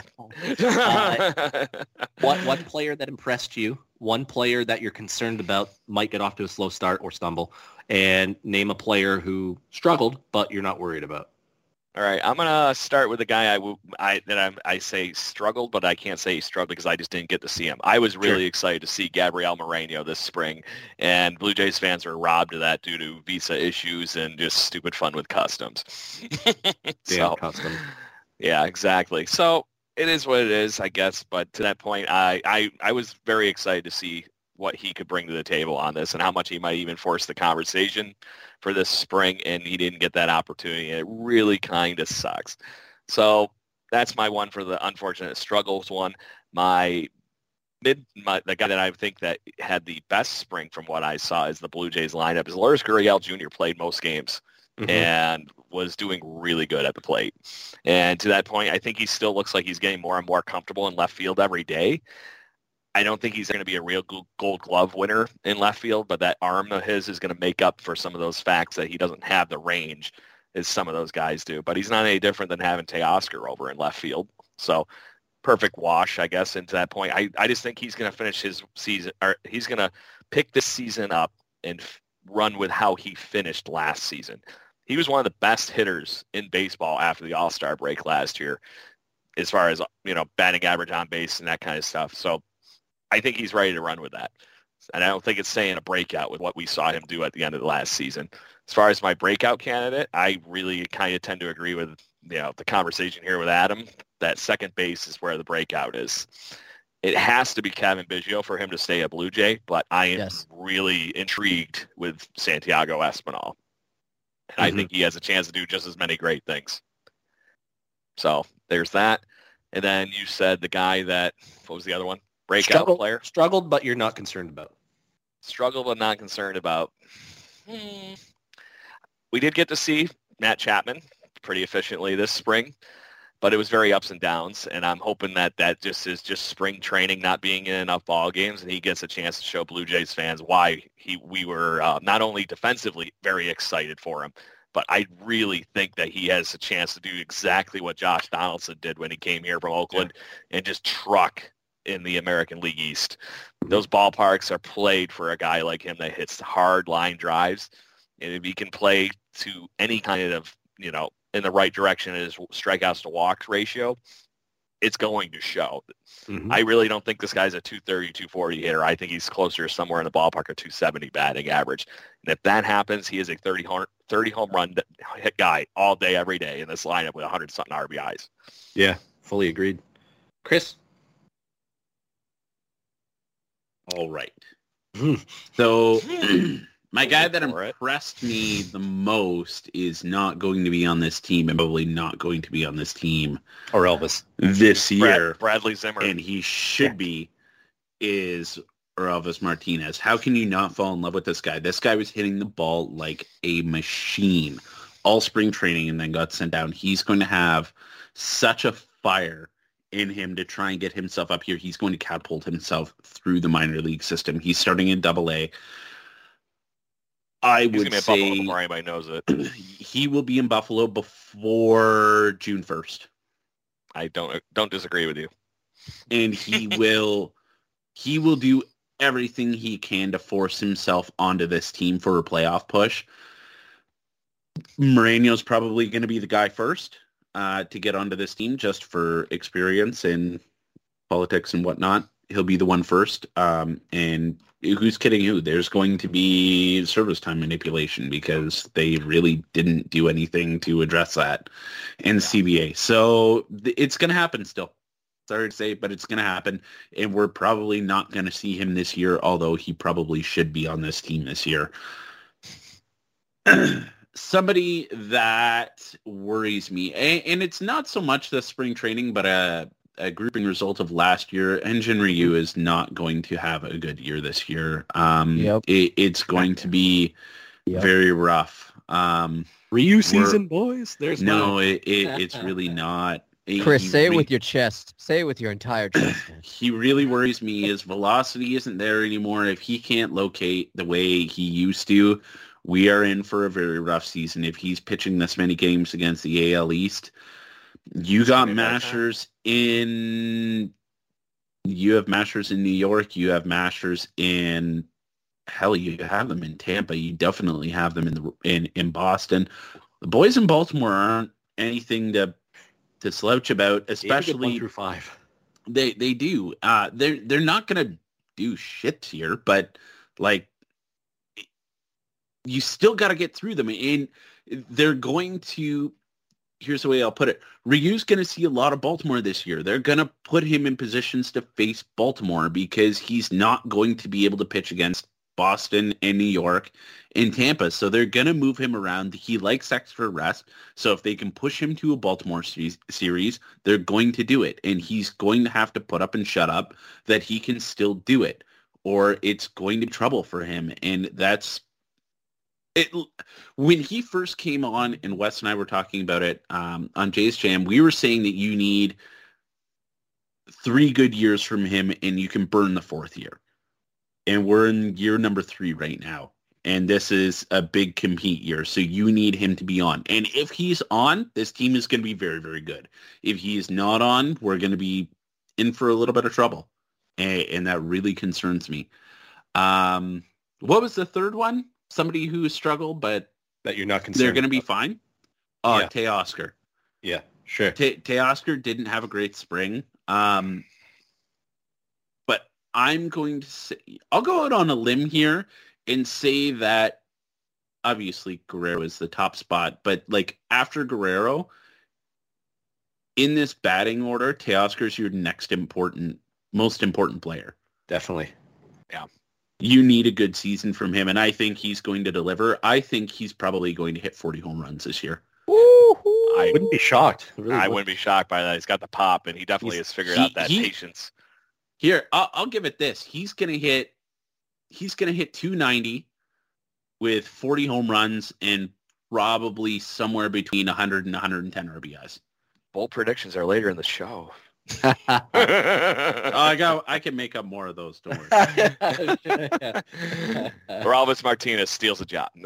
uh, what one player that impressed you? One player that you're concerned about might get off to a slow start or stumble, and name a player who struggled but you're not worried about. All right, I'm gonna start with the guy I, I that I'm, I say struggled, but I can't say he struggled because I just didn't get to see him. I was really sure. excited to see Gabriel Moreno this spring, and Blue Jays fans were robbed of that due to visa issues and just stupid fun with customs. so, custom. Yeah, exactly. So it is what it is, I guess. But to that point, I, I, I was very excited to see what he could bring to the table on this and how much he might even force the conversation for this spring, and he didn't get that opportunity. It really kind of sucks. So that's my one for the unfortunate struggles one. My mid, my, the guy that I think that had the best spring from what I saw is the Blue Jays lineup is Lourdes Gurriel Junior Played most games mm-hmm. and was doing really good at the plate. And to that point, I think he still looks like he's getting more and more comfortable in left field every day. I don't think he's going to be a real gold glove winner in left field, but that arm of his is going to make up for some of those facts that he doesn't have the range as some of those guys do. But he's not any different than having Teoscar over in left field. So perfect wash, I guess, into that point. I, I just think he's going to finish his season, or he's going to pick this season up and f- run with how he finished last season. He was one of the best hitters in baseball after the All-Star break last year, as far as, you know, batting average on base and that kind of stuff. So I think he's ready to run with that. And I don't think it's saying a breakout with what we saw him do at the end of the last season. As far as my breakout candidate, I really kind of tend to agree with, you know, the conversation here with Adam, that second base is where the breakout is. It has to be Kevin Biggio for him to stay a Blue Jay, but I am yes. really intrigued with Santiago Espinal. And mm-hmm. I think he has a chance to do just as many great things. So there's that. And then you said the guy that, what was the other one? Breakout struggled, player. Struggled, but you're not concerned about. Struggled, but not concerned about. Hmm. We did get to see Matt Chapman pretty efficiently this spring, but it was very ups and downs, and I'm hoping that that just is just spring training not being in enough ball games, and he gets a chance to show Blue Jays fans why he we were uh, not only defensively very excited for him, but I really think that he has a chance to do exactly what Josh Donaldson did when he came here from Oakland yeah. and just truck in the American League East. Those ballparks are played for a guy like him that hits hard line drives. And if he can play to any kind of, you know, in the right direction in his strikeouts to walks ratio, it's going to show. Mm-hmm. I really don't think this guy's a two thirty, two forty hitter. I think he's closer to somewhere in the ballpark of two seventy batting average. And if that happens, he is a thirty home, thirty home run hit guy all day, every day in this lineup with one hundred something R B Is. Yeah, fully agreed. Chris? All right. So my guy that impressed me the most is not going to be on this team and probably not going to be on this team. Or Elvis. This year. Brad, Bradley Zimmer. And he should yeah. be, is Elvis Martinez. How can you not fall in love with this guy? This guy was hitting the ball like a machine all spring training and then got sent down. He's going to have such a fire in him to try and get himself up here. He's going to catapult himself through the minor league system. He's starting in Double A. I He's would be say Buffalo before anybody knows it. He will be in Buffalo before June first. I don't don't disagree with you. And he will he will do everything he can to force himself onto this team for a playoff push. Moreno's probably going to be the guy first. Uh, to get onto this team just for experience in politics and whatnot. He'll be the one first. Um, and who's kidding who? There's going to be service time manipulation because they really didn't do anything to address that in C B A. So th- it's going to happen still. Sorry to say, but it's going to happen. And we're probably not going to see him this year, although he probably should be on this team this year. Somebody that worries me, and it's not so much the spring training, but a, a grouping result of last year. Hyun-Jin Ryu is not going to have a good year this year. Um, yep. it, it's going to be yep. very rough. Um, Ryu season, boys. There's no, it, it, it's really not. Chris, he, say it he, with your chest. Say it with your entire chest. He really worries me. His velocity isn't there anymore. If he can't locate the way he used to, we are in for a very rough season. If he's pitching this many games against the A L East, you got Masters in, you have Masters in New York, you have Masters in, hell, you have them in Tampa, you definitely have them in the in, in Boston. The boys in Baltimore aren't anything to to slouch about, especially one through five. They they do. Uh, they're they're not gonna do shit here, but like you still got to get through them, and they're going to. Here's the way I'll put it: Ryu's going to see a lot of Baltimore this year. They're going to put him in positions to face Baltimore because he's not going to be able to pitch against Boston and New York and Tampa. So they're going to move him around. He likes extra rest. So if they can push him to a Baltimore series, series, they're going to do it. And he's going to have to put up and shut up that he can still do it, or it's going to be trouble for him. And that's it. When he first came on, and Wes and I were talking about it um, on Jay's Jam, we were saying that you need three good years from him and you can burn the fourth year. And we're in year number three right now. And this is a big compete year. So you need him to be on. And if he's on, this team is going to be very, very good. If he is not on, we're going to be in for a little bit of trouble. And, and that really concerns me. Um, what was the third one? Somebody who struggled, but that you're not concerned they're going to be about. fine? Oh, Yeah. Teoscar. Yeah, sure. Te- Teoscar didn't have a great spring. Um, but I'm going to say, I'll go out on a limb here and say that obviously Guerrero is the top spot, but like after Guerrero, in this batting order, Teoscar's your next important, most important player. Definitely. You need a good season from him, and I think he's going to deliver. I think he's probably going to hit forty home runs this year. I wouldn't be shocked. I, really I wouldn't. wouldn't be shocked by that. He's got the pop, and he definitely He's- has figured he- out that he- patience. Here, I'll, I'll give it this. He's going to hit, he's going to hit two ninety with forty home runs and probably somewhere between one hundred and one hundred ten R B Is. Bold predictions are later in the show. Oh, I got, I can make up more of those. Don't worry. Orelvis Martinez steals a job.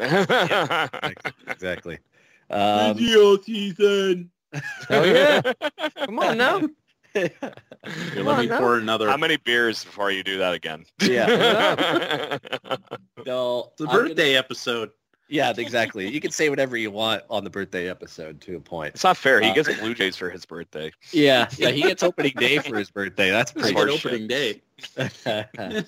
Exactly. Um, Video season. Oh yeah. Come on now. Here, Come let on me now. pour another. How many beers before you do that again? yeah. So It's the I'm gonna- birthday episode. Yeah, exactly. You can say whatever you want on the birthday episode to a point. It's not fair. He Uh, gets Blue Jays for his birthday. Yeah, yeah. He gets opening day for his birthday. That's Pretty pretty good horseshit. opening day.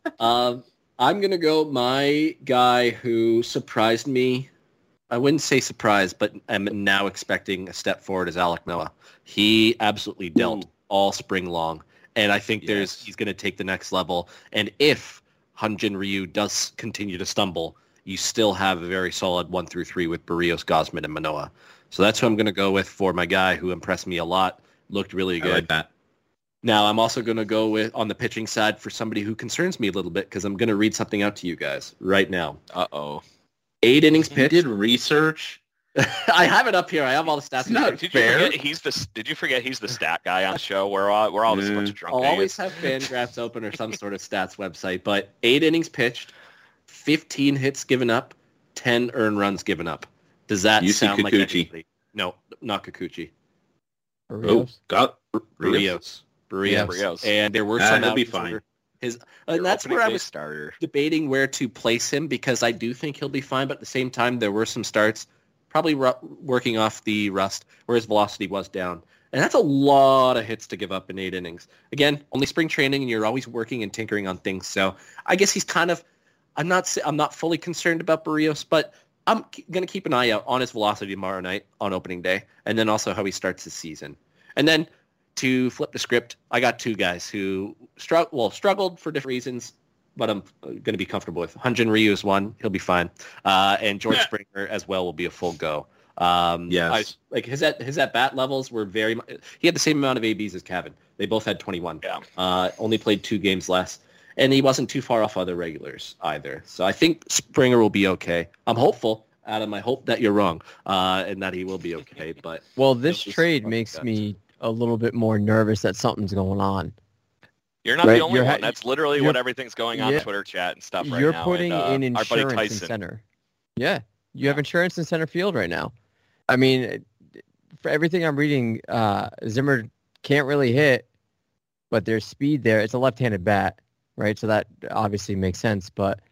um, I'm gonna go my guy who surprised me. I wouldn't say surprised, but I'm now expecting a step forward is Alec Noah. He absolutely dealt Ooh. all spring long, and I think there's Yes. he's going to take the next level. And if Hyunjin Ryu does continue to stumble, you still have a very solid one through three with Barrios, Gosman, and Manoa. So that's who I'm going to go with for my guy who impressed me a lot. Looked really I good. like that. Now, I'm also going to go with on the pitching side for somebody who concerns me a little bit because I'm going to read something out to you guys right now. Uh-oh. Eight innings He pitched. did research. I have it up here. I have all the stats. It's not Did you fair. forget he's the Did you forget he's the stat guy on the show? We're all we're all just a bunch of drunk I'll always idiots. have Fangraphs open or some sort of stats website. But eight innings pitched, fifteen hits given up, ten earned runs given up. Does that Yusi sound like Kikuchi. anybody? No, not Kikuchi. Oh, Barrios. got Barrios. Barrios. Barrios. And there were Ah, some he'll be outings fine. where His, Your and that's opening where I day was starter. debating where to place him because I do think he'll be fine, but at the same time, there were some starts, probably ru- working off the rust, where his velocity was down. And that's a lot of hits to give up in eight innings. Again, only spring training, and you're always working and tinkering on things. So I guess he's kind of, I'm not, s- I'm not fully concerned about Barrios, but I'm going to keep an eye out on his velocity tomorrow night on opening day, and then also how he starts the season. And then to flip the script, I got two guys who strugg- well, struggled for different reasons, but I'm going to be comfortable with. Hyunjin Ryu is one. He'll be fine. Uh, and George Yeah. Springer as well will be a full go. Um, Yes. I, like his at, his at-bat levels were very mu- he had the same amount of A Bs as Kevin. They both had twenty-one. Yeah. Uh, only played two games less. And he wasn't too far off other regulars either. So I think Springer will be okay. I'm hopeful. Adam, I hope that you're wrong uh, and that he will be okay. But Well, this Those are trade some makes guys. me a little bit more nervous that something's going on. You're not Right, the only you're ha- one. That's literally you're- what everything's going on yeah. in Twitter chat and stuff right You're now. putting and, uh, in our buddy insurance in Tyson. center. Yeah, you have insurance in center field right now. I mean, for everything I'm reading, uh, Zimmer can't really hit, but there's speed there. It's a left-handed bat, right? So that obviously makes sense. But Did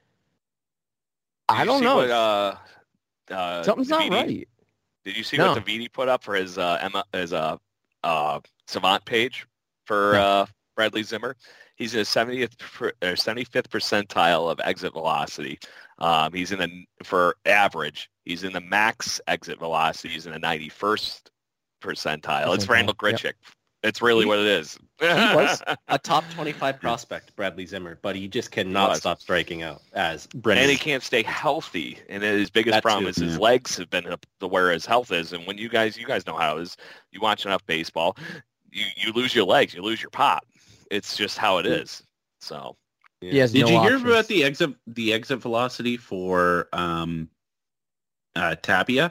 I you don't see know. What, uh, uh, Something's not Davidi- right. Did you see No. what Davidi put up for his uh, Emma, his uh, uh, Savant page for No. uh, Bradley Zimmer? He's in a seventieth per, or seventy-fifth percentile of exit velocity. Um, he's in the for average. He's in the max exit velocity. He's in the ninety-first percentile. It's Percentile, Randall yep. Grichuk. It's really He- what it is. He was a top twenty-five prospect, Bradley Zimmer, but he just cannot was. stop striking out as Brendan. And he can't stay healthy. And his biggest That problem too, is his yeah. legs have been up to where his health is. And when you guys, you guys know how it is. You watch enough baseball, you, you lose your legs, you lose your pop. It's just how it is. So He has Did no you hear options. about the exit the exit velocity for um, uh, Tapia?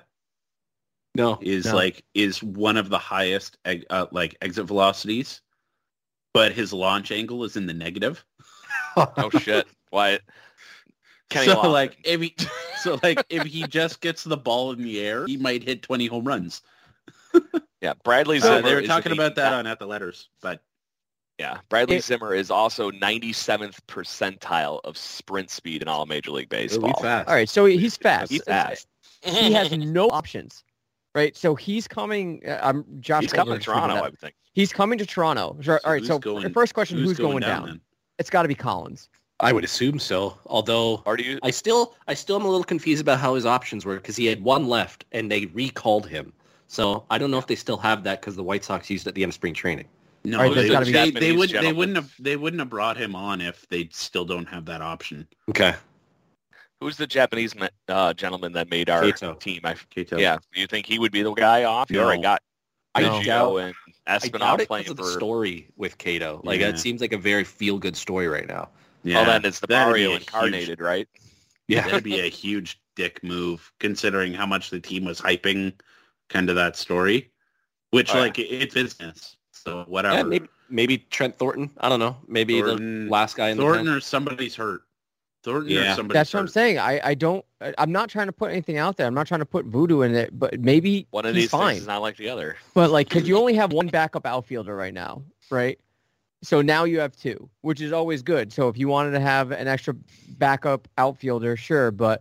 No. Is No. like is one of the highest ex- uh, like exit velocities, but his launch angle is in the negative. oh shit, why? Kenny so Lofton. like if he so like if he just gets the ball in the air, he might hit twenty home runs. yeah, Bradley So Zimmer. they were is talking in about the- that on At the Letters, but Yeah, Bradley It- Zimmer is also ninety-seventh percentile of sprint speed in all Major League Baseball. fast. All right, so he's fast. He's fast. He has no options, right? So he's coming. Uh, I'm Josh. He's Goldberg coming to tweeted Toronto, that. I would think. He's coming to Toronto. Sure, all right. who's So going- the first question: Who's, going, down? then? It's got to be Collins. I would assume so. Although Or do you? I still, I still am a little confused about how his options were because he had one left and they recalled him. So I don't know if they still have that because the White Sox used it at the end of spring training. No, All right, there's they, gotta be- they, they Japanese wouldn't. They gentleman. wouldn't have. They wouldn't have brought him on if they still don't have that option. Okay. Who's the Japanese me- uh, gentleman that made our Kato. team? I, Kato. yeah, do you think he would be the guy off? No. Or I got I No. doubt, and I Espinal doubt it playing because of for. the story with Cato. Like Yeah. it seems like a very feel-good story right now. Yeah, Oh, then it's the that'd be Mario a huge- incarnated, right? That'd be a huge dick move, considering how much the team was hyping kind of that story. Which, Oh, yeah. like, it's business, so whatever. Yeah, maybe, maybe Trent Thornton. I don't know. Maybe Thornton, the last guy in Thornton the pen. or somebody's hurt. Thornton Yeah. or somebody's That's what I'm hurt. saying. I, I don't. I- I'm not trying to put anything out there. I'm not trying to put voodoo in it. But maybe One of he's these fine. things is not like the other. But like, because you only have one backup outfielder right now, right? So now you have two, which is always good. So if you wanted to have an extra backup outfielder, sure. But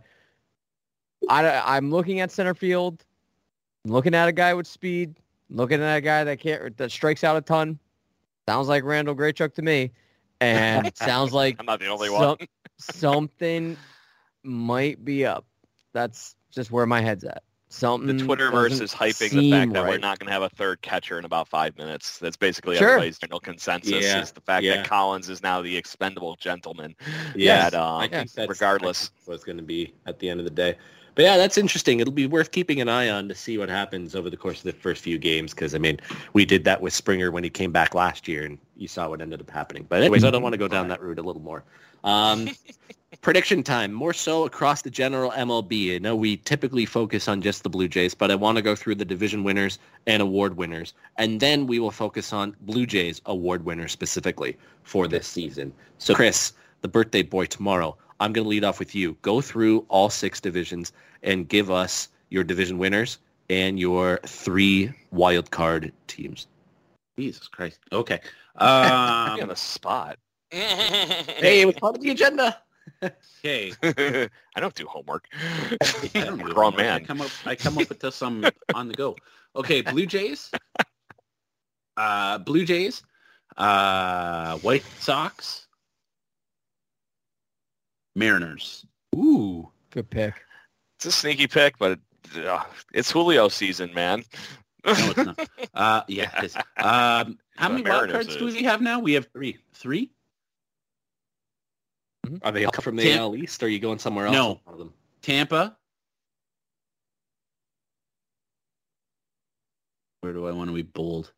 I, I'm looking at center field, I'm looking at a guy with speed, looking at a guy that can't that strikes out a ton. Sounds like Randall Grichuk to me, and sounds like I'm not the only some- one. something might be up. That's just where my head's at. Something The Twitterverse doesn't is hyping the seem fact that we're right. not going to have a third catcher in about five minutes. That's basically Sure. everybody's general consensus Yeah, is the fact yeah. that Collins is now the expendable gentleman. Yeah, That, um, I think that's regardless. that's what it's going to be at the end of the day. But yeah, that's interesting. It'll be worth keeping an eye on to see what happens over the course of the first few games. Because I mean, we did that with Springer when he came back last year, and you saw what ended up happening. But anyways, I don't want to go down that route a little more. Um, prediction time, more so across the general M L B. I know we typically focus on just the Blue Jays, but I want to go through the division winners and award winners, and then we will focus on Blue Jays award winners specifically for this season. So, Chris, the birthday boy tomorrow, I'm going to lead off with you. Go through all six divisions and give us your division winners and your three wild card teams. Jesus Christ. Okay. Be on Um, the spot. Hey, it was part of the agenda. okay. I don't do homework. I don't I'm do a grown homework. I man. come up. I come up with this some on the go. Okay, Blue Jays. Uh, Blue Jays. Uh, White Sox. Mariners. Ooh. Good pick. It's a sneaky pick, but uh, it's Julio season, man. No, it's not. Uh, yeah. it is. Um, how The many wild Mariners cards do is. we have now? We have Three. three. Are they all from the Tam- A L East, or are you going somewhere else? No. with one of them? Tampa. Where do I want to be bold?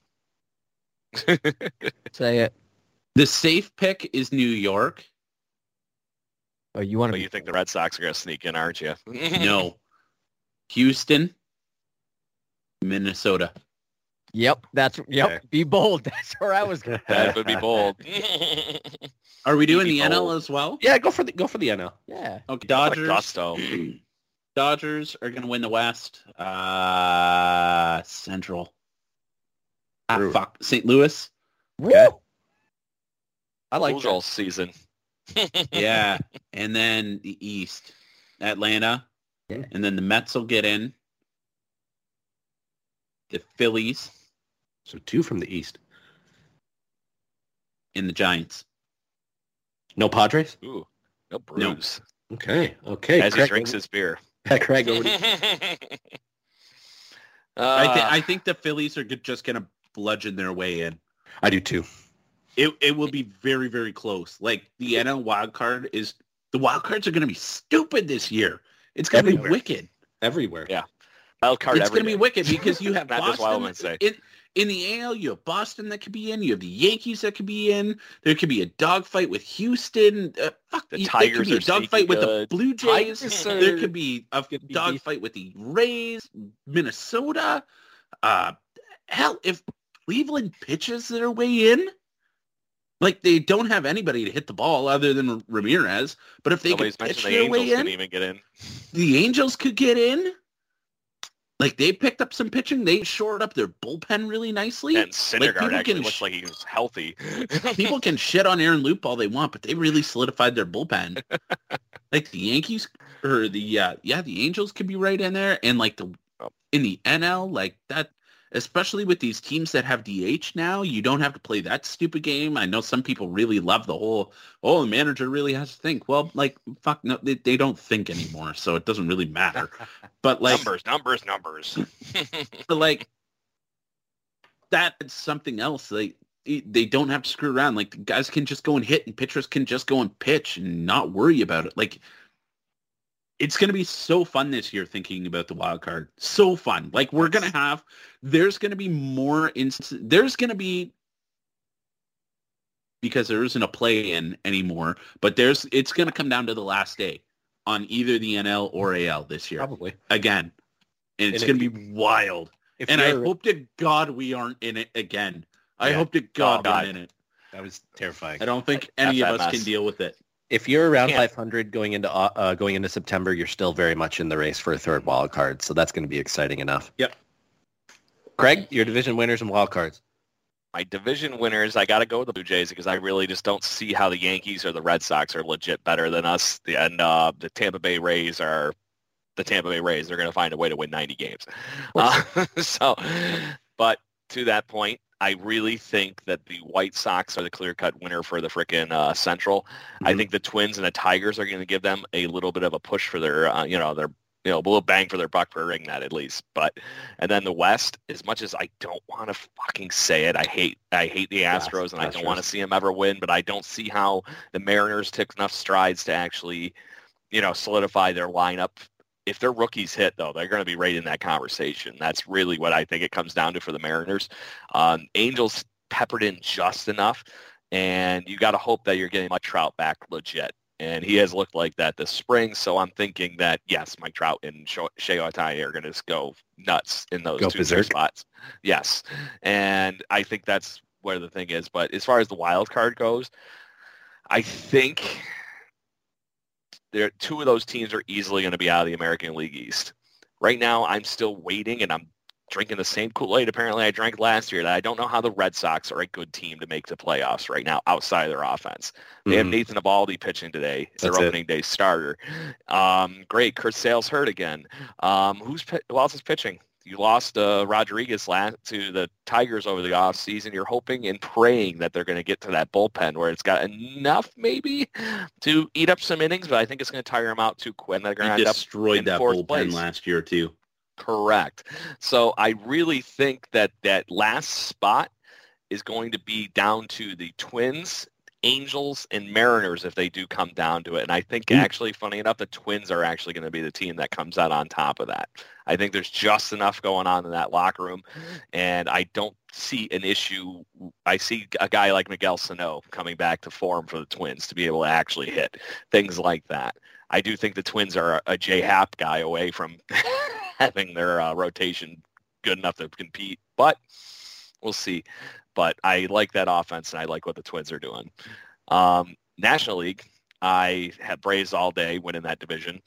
Say it. The safe pick is New York. Oh, you want But to? you think the Red Sox are going to sneak in, aren't you? No. Houston. Minnesota. Yep. That's yep. Okay. Be bold. That's where I was going. That would be bold. Are we doing Be the N L bold. as well? Yeah, go for the go for the N L. Yeah. Okay, Dodgers. Dodgers. Gusto. Dodgers are going to win the West. Uh, Central. Ah, Brewer. fuck. Saint Louis. Okay. I like Bulls that. all season. Yeah. And then the East. Atlanta. Yeah. And then the Mets will get in. The Phillies So two from the East. and the Giants. No Padres? Ooh, no Bruce. Okay. Okay. As he Craig, drinks his beer. Craig, over to you. I, th- Uh, I think the Phillies are g- just going to bludgeon their way in. I do too. It it will be very, very close. Like, the N L wild card is... The wild cards are going to be stupid this year. It's going to be Everywhere. wicked. Everywhere. Yeah. wild card It's every going to be day. wicked because you have Not just Wild Boston. Wednesday. In, in the A L, you have Boston that could be in. You have the Yankees that could be in. There could be a dogfight with Houston. Uh, fuck, The you- Tigers there could be are a dogfight sneaky with good. the Blue Jays. Tigers There are- could be a Could be dogfight with the Rays, Minnesota. Uh, hell, if Cleveland pitches their way in, like, they don't have anybody to hit the ball other than Ramirez. But if they Nobody's could pitch mentioned the their Angels way couldn't in, even get in. the Angels could get in. Like, they picked up some pitching. They shored up their bullpen really nicely. And Syndergaard people actually can looks sh- like he's healthy. People can shit on Aaron Loop all they want, but they really solidified their bullpen. Like, the Yankees or the uh, yeah, the Angels could be right in there, and like the Oh. in the N L, like that. Especially with these teams that have D H now, you don't have to play that stupid game. I know some people really love the whole, oh, the manager really has to think. Well, like, fuck, no, they, they don't think anymore, so it doesn't really matter. But like, numbers, numbers, numbers. but like, that's something else. Like, they don't have to screw around. Like, the guys can just go and hit, and pitchers can just go and pitch and not worry about it. Like, it's going to be so fun this year thinking about the wild card. So fun. Like, we're going to have, there's going to be more instances. There's going to be, because there isn't a play-in anymore, but there's, it's going to come down to the last day on either the N L or A L this year. Probably. Again. And it's And going if to be wild. If And I you're- hope to God we aren't in it again. I Yeah. hope to God Oh, we're God. in it. that was terrifying. I don't think any F of that us mess. can deal with it. If you're around Can't. five hundred going into uh, uh, going into September, you're still very much in the race for a third wild card. So that's going to be exciting enough. Yep. Craig, your division winners and wild cards. My division winners, I got to go with the Blue Jays because I really just don't see how the Yankees or the Red Sox are legit better than us. And uh, the Tampa Bay Rays are the Tampa Bay Rays. They're going to find a way to win ninety games. Uh, so, but to that point, I really think that the White Sox are the clear-cut winner for the frickin' uh, Central. I Mhm. think the Twins and the Tigers are going to give them a little bit of a push for their, uh, you know, their, you know, a little bang for their buck for ring that at least. But, and then the West, as much as I don't want to fucking say it, I hate, I hate the Astros and I don't Astros. want to see them ever win, but I don't see how the Mariners took enough strides to actually, you know, solidify their lineup. If their rookies hit, though, they're going to be right in that conversation. That's really what I think it comes down to for the Mariners. Um, Angels peppered in just enough, and you got to hope that you're getting Mike Trout back legit. And he has looked like that this spring, so I'm thinking that, yes, Mike Trout and Sho- Shohei Ohtani are going to just go nuts in those Go two berserk. spots. Yes, and I think that's where the thing is. But as far as the wild card goes, I think there two of those teams are easily going to be out of the American League East. Right now, I'm still waiting, and I'm drinking the same Kool-Aid apparently I drank last year, that I don't know how the Red Sox are a good team to make the playoffs right now outside of their offense. They have Mhm. Nathan Eovaldi pitching today. It's their That's it. opening day starter. Um, great. Kurt Sale's hurt again. Um, who's pi- who else is pitching? You lost uh, Rodriguez last to the Tigers over the offseason. You're hoping and praying that they're going to get to that bullpen where it's got enough maybe to eat up some innings, but I think it's going to tire them out too quick. They're going to He end up destroyed in that fourth bullpen place. last year, too. Correct. So I really think that that last spot is going to be down to the Twins, Angels, and Mariners if they do come down to it. And I think Ooh. actually, funny enough, the Twins are actually going to be the team that comes out on top of that. I think there's just enough going on in that locker room, and I don't see an issue. I see a guy like Miguel Sano coming back to form for the Twins to be able to actually hit, things like that. I do think the Twins are a J Happ guy away from having their uh, rotation good enough to compete, but we'll see. But I like that offense, and I like what the Twins are doing. Um, National League, I have Braves all day winning that division.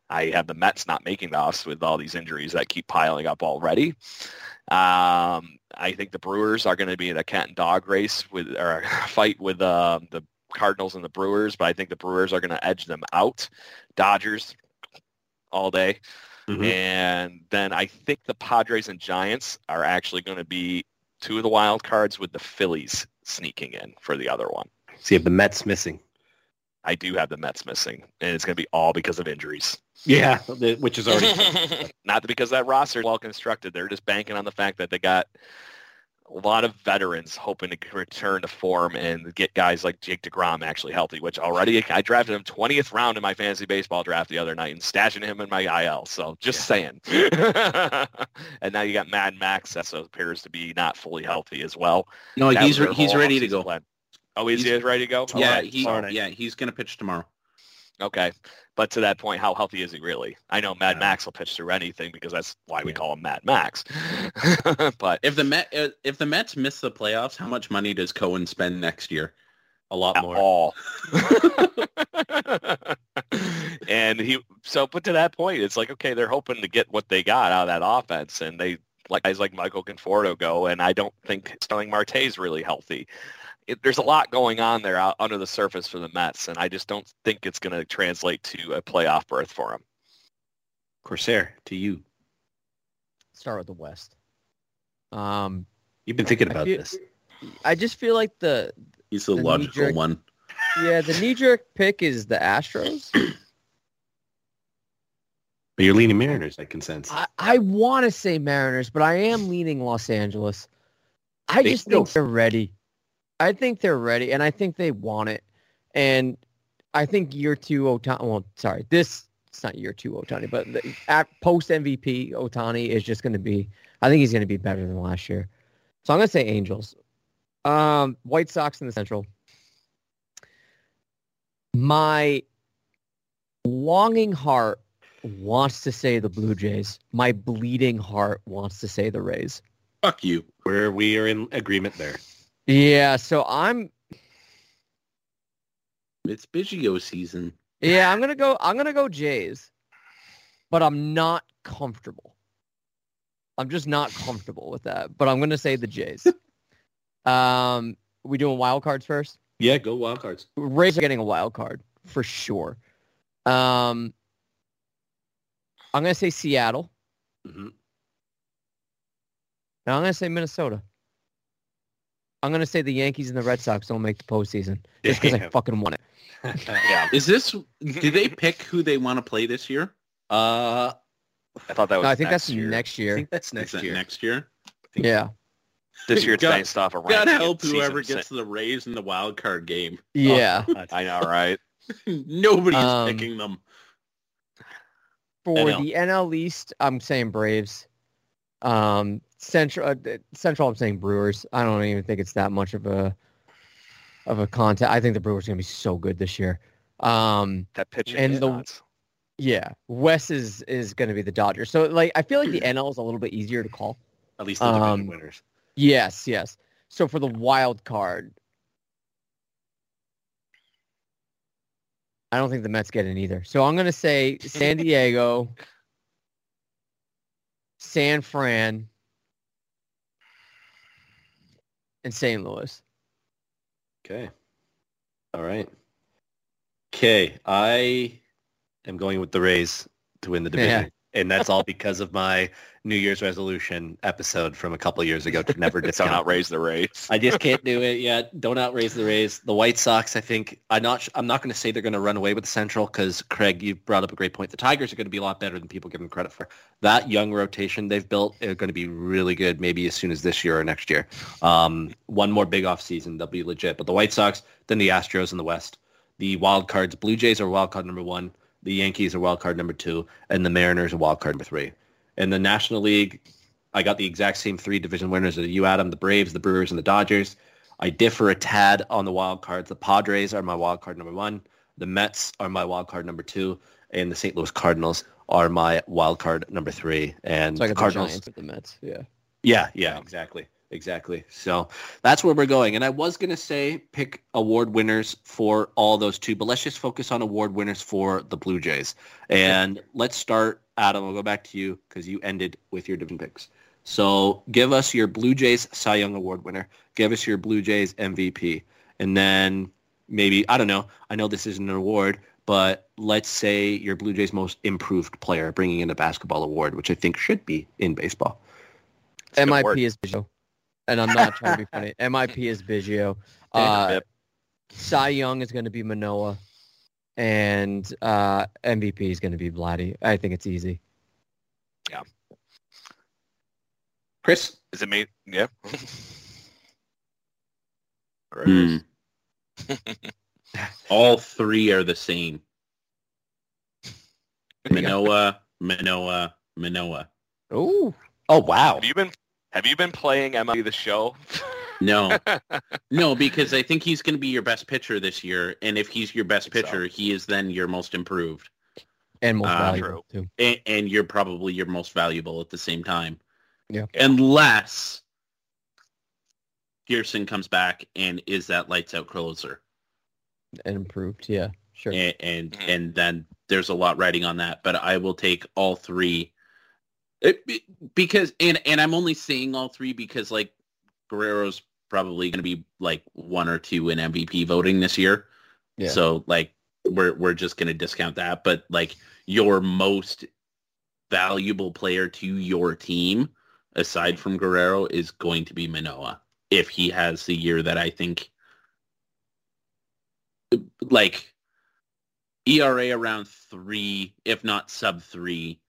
I have the Mets not making the offs with all these injuries that keep piling up already. Um, I think the Brewers are going to be in a cat and dog race with or a fight with uh, the Cardinals and the Brewers, but I think the Brewers are going to edge them out. Dodgers all day. Mm-hmm. And then I think the Padres and Giants are actually going to be two of the wild cards with the Phillies sneaking in for the other one. So you have the Mets missing. I do have the Mets missing, and it's going to be all because of injuries. Yeah, which is already not because that roster is well constructed. They're just banking on the fact that they got a lot of veterans hoping to return to form and get guys like Jake DeGrom actually healthy, which already I drafted him twentieth round in my fantasy baseball draft the other night and stashing him in my I L. So just yeah. saying. And now you got Mad Max that appears to be not fully healthy as well. No, that he's re- he's ready to go. Plan. Oh, is he ready to go? Yeah, right. he, yeah, he's going to pitch tomorrow. Okay. But to that point, how healthy is he really? I know Mad yeah. Max will pitch through anything because that's why we yeah. call him Mad Max. But if the Met if the Mets miss the playoffs, how much money does Cohen spend next year? A lot more. All. And he so but to that point, it's like, okay, they're hoping to get what they got out of that offense, and they like guys like Michael Conforto go, and I don't think Starling Marte is really healthy. It, there's a lot going on there out under the surface for the Mets, and I just don't think it's going to translate to a playoff berth for them. Corsair, to you. Start with the West. Um, You've been thinking about feel, this. I just feel like the he's the, the logical knee-jerk, one. Yeah, the knee-jerk pick is the Astros. But you're leaning Mariners, I can sense. I, I want to say Mariners, but I am leaning Los Angeles. I they just think they're ready. I think they're ready, and I think they want it. And I think year two Ohtani, well, sorry, this, it's not year two Ohtani, but the, at post-M V P Ohtani is just going to be, I think he's going to be better than last year. So I'm going to say Angels. Um, White Sox in the Central. My longing heart wants to say the Blue Jays. My bleeding heart wants to say the Rays. Fuck you. Where we are in agreement there. Yeah, so I'm. It's Biggio season. Yeah, I'm gonna go. I'm gonna go Jays, but I'm not comfortable. I'm just not comfortable with that. But I'm gonna say the Jays. um, we doing wild cards first? Yeah, go wild cards. Rays are getting a wild card for sure. Um, I'm gonna say Seattle. Mm-hmm. Now I'm gonna say Minnesota. I'm going to say the Yankees and the Red Sox don't make the postseason just because I fucking want it. Yeah. Is this, do they pick who they want to play this year? Uh, I thought that was no, I think next that's year. next year. I think that's next that year. Next year? Yeah. This year it's God, based off a God help whoever gets the Rays in the wild card game. Yeah. Oh, I know, right? Nobody's um, picking them. For the N L East, I'm saying Braves. Um, Central, uh, Central, I'm saying Brewers. I don't even think it's that much of a of a contest. I think the Brewers are gonna be so good this year. Um, that pitching and is the nuts. Yeah, West is is gonna be the Dodgers. So like, I feel like the N L is a little bit easier to call. At least the division um, winners. Yes, yes. So for the wild card, I don't think the Mets get in either. So I'm gonna say San Diego, San Fran, and Saint Louis. Okay. All right. Okay. I am going with the Rays to win the division. Yeah. And that's all because of my New Year's resolution episode from a couple of years ago to never Don't discount. outraise the Rays. I just can't do it yet. Don't outraise the Rays. The White Sox, I think, I'm not. I'm not going to say they're going to run away with the Central because, Craig, you brought up a great point. The Tigers are going to be a lot better than people give them credit for. That young rotation they've built are going to be really good, maybe as soon as this year or next year. Um, one more big offseason, they'll be legit. But the White Sox, then the Astros in the West. The wild cards, Blue Jays are wild card number one. The Yankees are wild card number two, and the Mariners are wild card number three. In the National League, I got the exact same three division winners as you, Adam, the Braves, the Brewers, and the Dodgers. I differ a tad on the wild cards. The Padres are my wild card number one. The Mets are my wild card number two, and the Saint Louis Cardinals are my wild card number three. And so I got the Cardinals, the Giants with the Mets. Yeah. Yeah, yeah, exactly. Exactly. So that's where we're going. And I was going to say pick award winners for all those two, but let's just focus on award winners for the Blue Jays. And let's start, Adam, I'll go back to you because you ended with your different picks. So give us your Blue Jays Cy Young Award winner. Give us your Blue Jays M V P. And then maybe, I don't know, I know this isn't an award, but let's say your Blue Jays most improved player, bringing in a basketball award, which I think should be in baseball. M I P is Biggio. And I'm not trying to be funny. M I P is Biggio. Uh, Cy Young is going to be Manoah. And uh, M V P is going to be Vladdy. I think it's easy. Yeah. Chris? Is it me? Yeah. Hmm. All three are the same. Manoah, Manoah, Manoah. Oh. Oh, wow. Have you been Have you been playing M L B The Show? No. No, because I think he's going to be your best pitcher this year. And if he's your best pitcher, so. he is then your most improved. And most uh, valuable, too. And, and you're probably your most valuable at the same time. Yeah. Unless Pearson comes back and is that lights out closer. And improved, yeah. Sure. And and, mm-hmm. and then there's a lot riding on that. But I will take all three. It, because and, and I'm only saying all three because like Guerrero's probably going to be like one or two in M V P voting this year. Yeah. So like we're we're just going to discount that. But like your most valuable player to your team, aside from Guerrero, is going to be Manoah if he has the year that I think. Like E R A around three, if not sub three.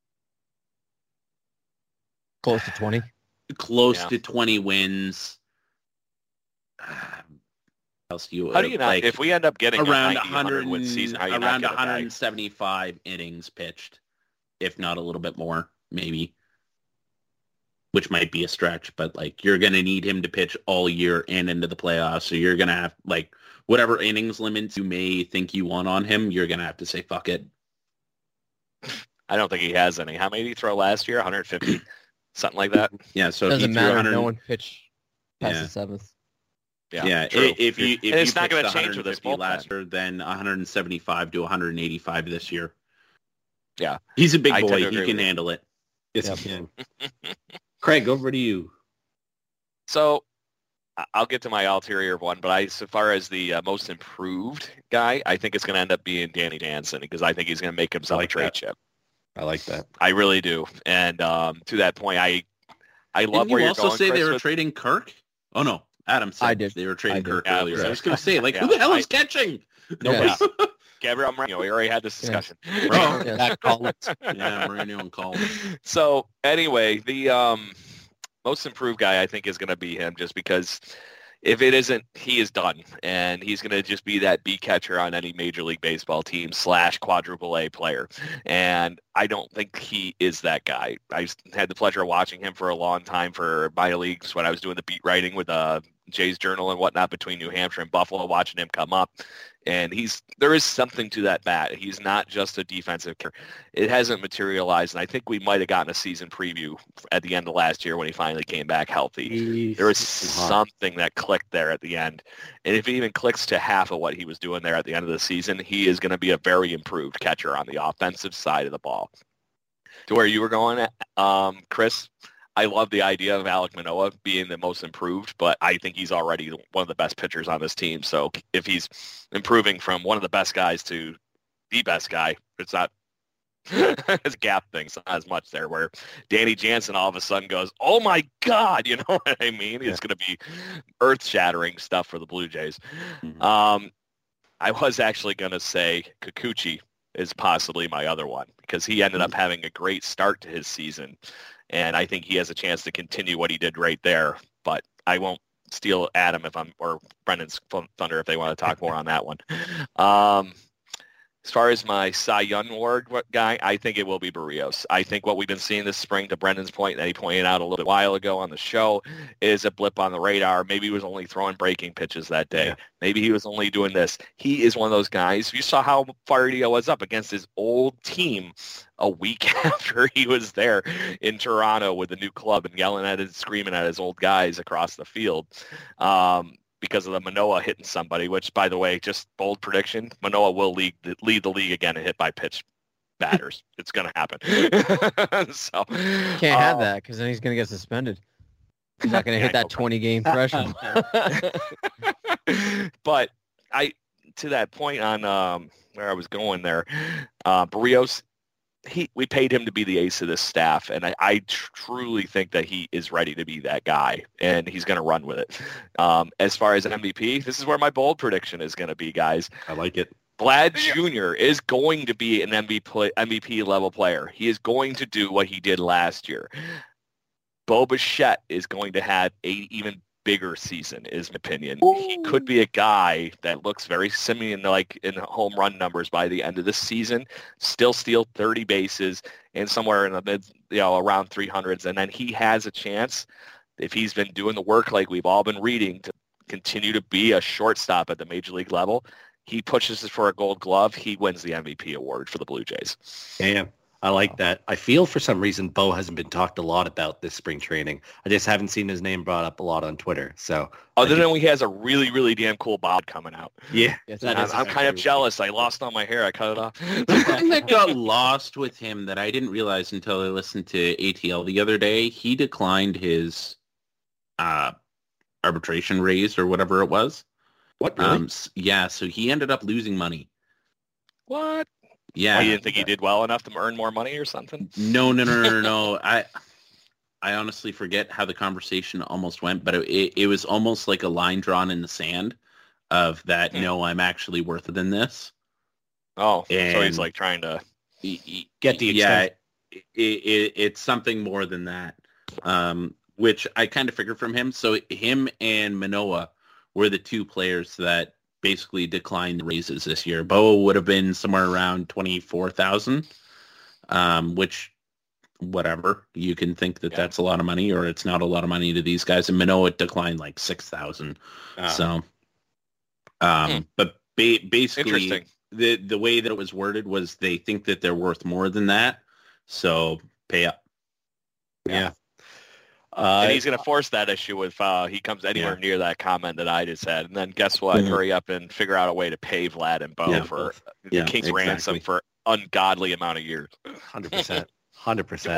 Close to twenty. Close yeah. to twenty wins. Uh, else do you? How do you not? Like, if we end up getting around a ninety, one hundred win season, how you around not one hundred seventy-five innings pitched, if not a little bit more, maybe. Which might be a stretch, but like you're gonna need him to pitch all year and into the playoffs. So you're gonna have like whatever innings limits you may think you want on him, you're gonna have to say fuck it. I don't think he has any. How many did he throw last year? one hundred fifty, something like that. Yeah. So doesn't if he matter. threw No one pitched past yeah. the seventh. Yeah. Yeah. True. If you if and it's you not going to pitched change with this one hundred fifty bullpen. last year, then one hundred seventy-five to one hundred eighty-five this year. Yeah. He's a big I tend boy. to He agree can with you. handle it. Yes, Yep. he can. Craig, over to you. So I- I'll get to my ulterior one, but I, so far as the uh, most improved guy, I think it's going to end up being Danny Jansen because I think he's going to make himself like a trade that. chip. I like that. I really do. And um, to that point, I I love Didn't where you you're also going, say Chris, they were with- trading Kirk? Oh no, Adam said I did. they were I trading did. Kirk Yeah, earlier. right. I was going to say, like, Yeah, who the hell I- is catching? Nobody. Yeah. Gabriel Moreno. We already had this Yeah. discussion. Bro, Yes. That Collins. yeah, Moreno and Collins. So anyway, the um, most improved guy I think is going to be him just because if it isn't, he is done. And he's going to just be that B catcher on any Major League Baseball team slash quadruple A player. And I don't think he is that guy. I had the pleasure of watching him for a long time for minor leagues when I was doing the beat writing with uh, Jay's Journal and whatnot between New Hampshire and Buffalo, watching him come up. And he's there is something to that bat. He's not just a defensive character. It hasn't materialized, and I think we might have gotten a season preview at the end of last year when he finally came back healthy. There was something that clicked there at the end. And if it even clicks to half of what he was doing there at the end of the season, he is going to be a very improved catcher on the offensive side of the ball. To where you were going, at, um, Chris, I love the idea of Alek Manoah being the most improved, but I think he's already one of the best pitchers on this team. So if he's improving from one of the best guys to the best guy, it's not it's gap things, not as much there where Danny Jansen all of a sudden goes, oh my God, you know what I mean? Yeah. It's going to be earth-shattering stuff for the Blue Jays. Mhm. Um, I was actually going to say Kikuchi is possibly my other one because he ended up having a great start to his season. And I think he has a chance to continue what he did right there. But I won't steal Adam if I'm or Brendan's thunder if they want to talk more on that one. Um, As far as my Cy Young Award guy, I think it will be Barrios. I think what we've been seeing this spring, to Brendan's point that he pointed out a little while ago on the show, is a blip on the radar. Maybe he was only throwing breaking pitches that day. Yeah. Maybe he was only doing this. He is one of those guys. You saw how fired he was up against his old team a week after he was there in Toronto with the new club and yelling at it, screaming at his old guys across the field. Um, because of the Manoah hitting somebody, which, by the way, just bold prediction, Manoah will lead, lead the league again in hit by pitch batters. It's going to happen. so Can't uh, have that because then he's going to get suspended. He's not going to hit that twenty-game threshold. But I, to that point on um, where I was going there, uh, Barrios, He, we paid him to be the ace of this staff, and I, I truly think that he is ready to be that guy, and he's going to run with it. Um, as far as an M V P, this is where my bold prediction is going to be, guys. I like it. Vlad Junior is going to be an M V P, M V P level player. He is going to do what he did last year. Bo Bichette is going to have a even bigger season, is my opinion. Ooh. He could be a guy that looks very Simeon like in home run numbers by the end of the season, still steal thirty bases and somewhere in the mid, you know, around three hundreds. And then he has a chance, if he's been doing the work like we've all been reading, to continue to be a shortstop at the major league level. He pushes it for a gold glove. He wins the M V P award for the Blue Jays. Damn. I like that. I feel for some reason Bo hasn't been talked a lot about this spring training. I just haven't seen his name brought up a lot on Twitter. So other than he has a really, really damn cool bob coming out. Yeah. I'm, I'm kind of jealous. I lost all my hair. I cut it off. The thing that got lost with him that I didn't realize until I listened to A T L the other day, he declined his uh, arbitration raise or whatever it was. What? Really? Um, yeah. So he ended up losing money. What? Yeah. Oh, you didn't think he did well enough to earn more money or something? No, no, no, no, no, no. I I honestly forget how the conversation almost went, but it, it was almost like a line drawn in the sand of that, mm. no, I'm actually worth than this. Oh, and so he's like trying to he, get the extent. Yeah, it, it, it's something more than that, um, which I kind of figured from him. So him and Manoah were the two players that basically declined raises this year. Bo would have been somewhere around twenty-four thousand, um, which, whatever. You can think that yeah. that's a lot of money, or it's not a lot of money to these guys. And Manoah declined like six thousand. Uh, so, um, hmm. but ba- basically, the the way that it was worded was they think that they're worth more than that, so pay up. Yeah. yeah. Uh, and he's going to force that issue if uh, he comes anywhere yeah. near that comment that I just had. And then guess what? Mm-hmm. Hurry up and figure out a way to pay Vlad and Bo yeah, for yeah, the King's exactly. ransom for ungodly amount of years. one hundred percent. one hundred percent.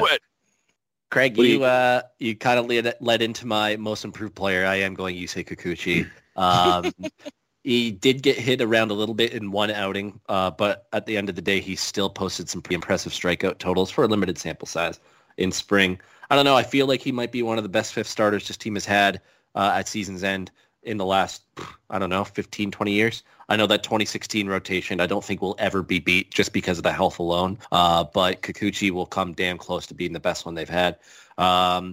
Craig, you, you uh, you kind of led, led into my most improved player. I am going Yusei Kikuchi. Um, he did get hit around a little bit in one outing, uh, but at the end of the day, he still posted some pretty impressive strikeout totals for a limited sample size in spring. I don't know. I feel like he might be one of the best fifth starters this team has had uh, at season's end in the last, I don't know, fifteen, twenty years. I know that twenty sixteen rotation I don't think will ever be beat just because of the health alone. Uh, but Kikuchi will come damn close to being the best one they've had. Um,